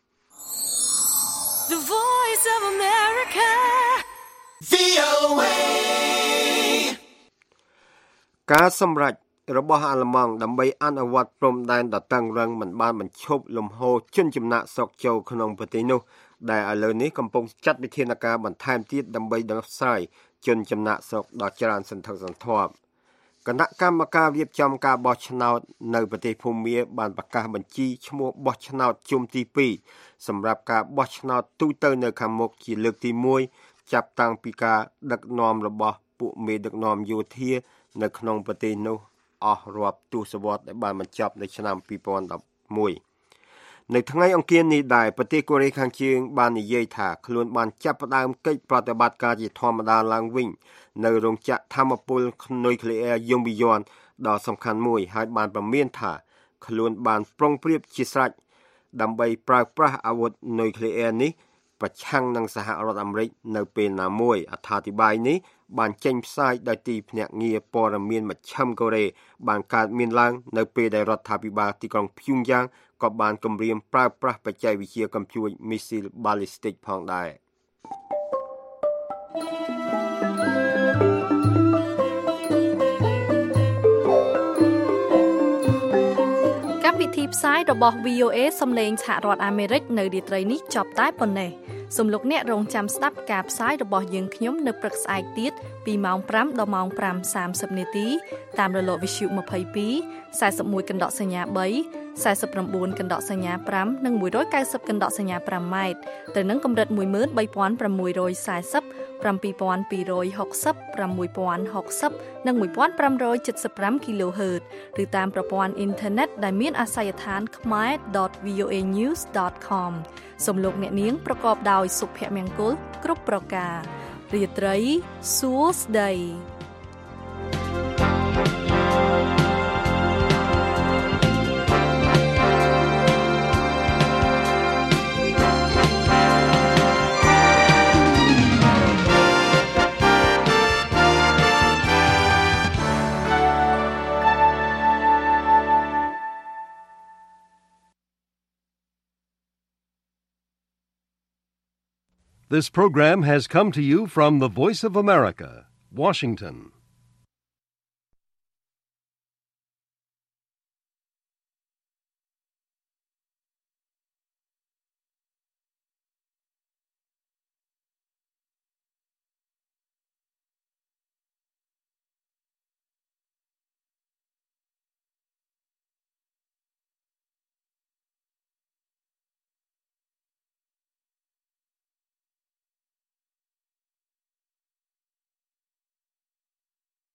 The Voice of America VOA ការសម្រេចរបស់អាល្លឺម៉ង់ដើម្បីអនុវត្តព្រំដែនដ៏តឹងរ៉ឹងមិនបានបញ្ឈប់លំហូរជនចំណាក់ស្រុកចូលក្នុងប្រទេសនោះដែលឥឡូវនេះកំពុងចាត់វិធានការបន្ថែមទៀតដើម្បីដោះស្រាយជនចំណាក់ស្រុកដ៏ច្រើនសន្ធឹកសន្ធាប់គណៈកម្មការរៀបចំការបោះឆ្នោតនៅប្រទេសភូមាបានប្រកាសបញ្ជីឈ្មោះបោះឆ្នោតជុំទី2សម្រាប់ការបោះឆ្នោតទូទៅនៅខាងមុខជាលើកទី1ចាប់តាំងពីការដឹកនាំរបស់ពួកមេដឹកនាំយោធានៅក្នុងប្រទេសនោះអស់រាប់ទសវត្សរ៍ដែលបានបញ្ចប់នៅឆ្នាំ2011នៅថ្ងៃអង្គារនេះដែរប្រទេសកូរ៉េខាងជើងបាននិយាយថាខ្លួនបានចាប់ផ្ដើមកិច្ចប្រតិបត្តិការជាធម្មតាឡើងវិញនៅរោងចក្រថាមពលនុយក្លេអ៊ែរយងប៊ីយ៉នដ៏សំខាន់មួយហើយបានប្រមានថាខ្លួនបានប្រុងប្រៀបជាស្រេចដើម្បីប្រើប្រាស់អាវុធនុយក្លេអ៊ែរនេះប្រឆាំងនឹងសហរដ្ឋអាមេរិកនៅពេលណាមួយអត្ថាធិប្បាយនេះបានចេញផ្សាយដោយទីភ្នាក់ងារព័ត៌មានមជ្ឈិមកូរ៉េបានកើតមានឡើងនៅពេលដែលរដ្ឋាភិបាលទីក្រុងភៀងយ៉ាងក៏បានគម្រាមប្រើប្រាស់បច្ចេកវិទ្យាកំជួញមីស៊ីលបាឡីស្ទិកផងដែរកម្មវិធីផ្សាយរបស់ VOA សំឡេងសហរដ្ឋអាមេរិកនៅរាត្រីនេះចប់តែប៉ុណ្ណេះសូមលោកអ្នករងចាំស្ដាប់ការផ្សាយរបស់យើងខ្ញុំនៅព្រឹកស្អែកទៀតពីម៉ោង 5 ដល់ម៉ោង 5:30 នាទីតាមរលកវិទ្យុ22 41កណ្ដកសញ្ញា3 49កណ្ដកសញ្ញា5និង190កណ្ដកសញ្ញា5ម៉ែត្រទៅនឹងកម្រិត 13640 7260 6060និង 1575 kHz ឬតាមប្រព័ន្ធអ៊ីនធឺណិតដែលមានអាសយដ្ឋាន khmer.voanews.com សូមលោកអ្នកនាងប្រកបដោយសុភមង្គលគ្រប់ប្រការរាត្រីសួស្តី This program has come to you from the Voice of America, Washington.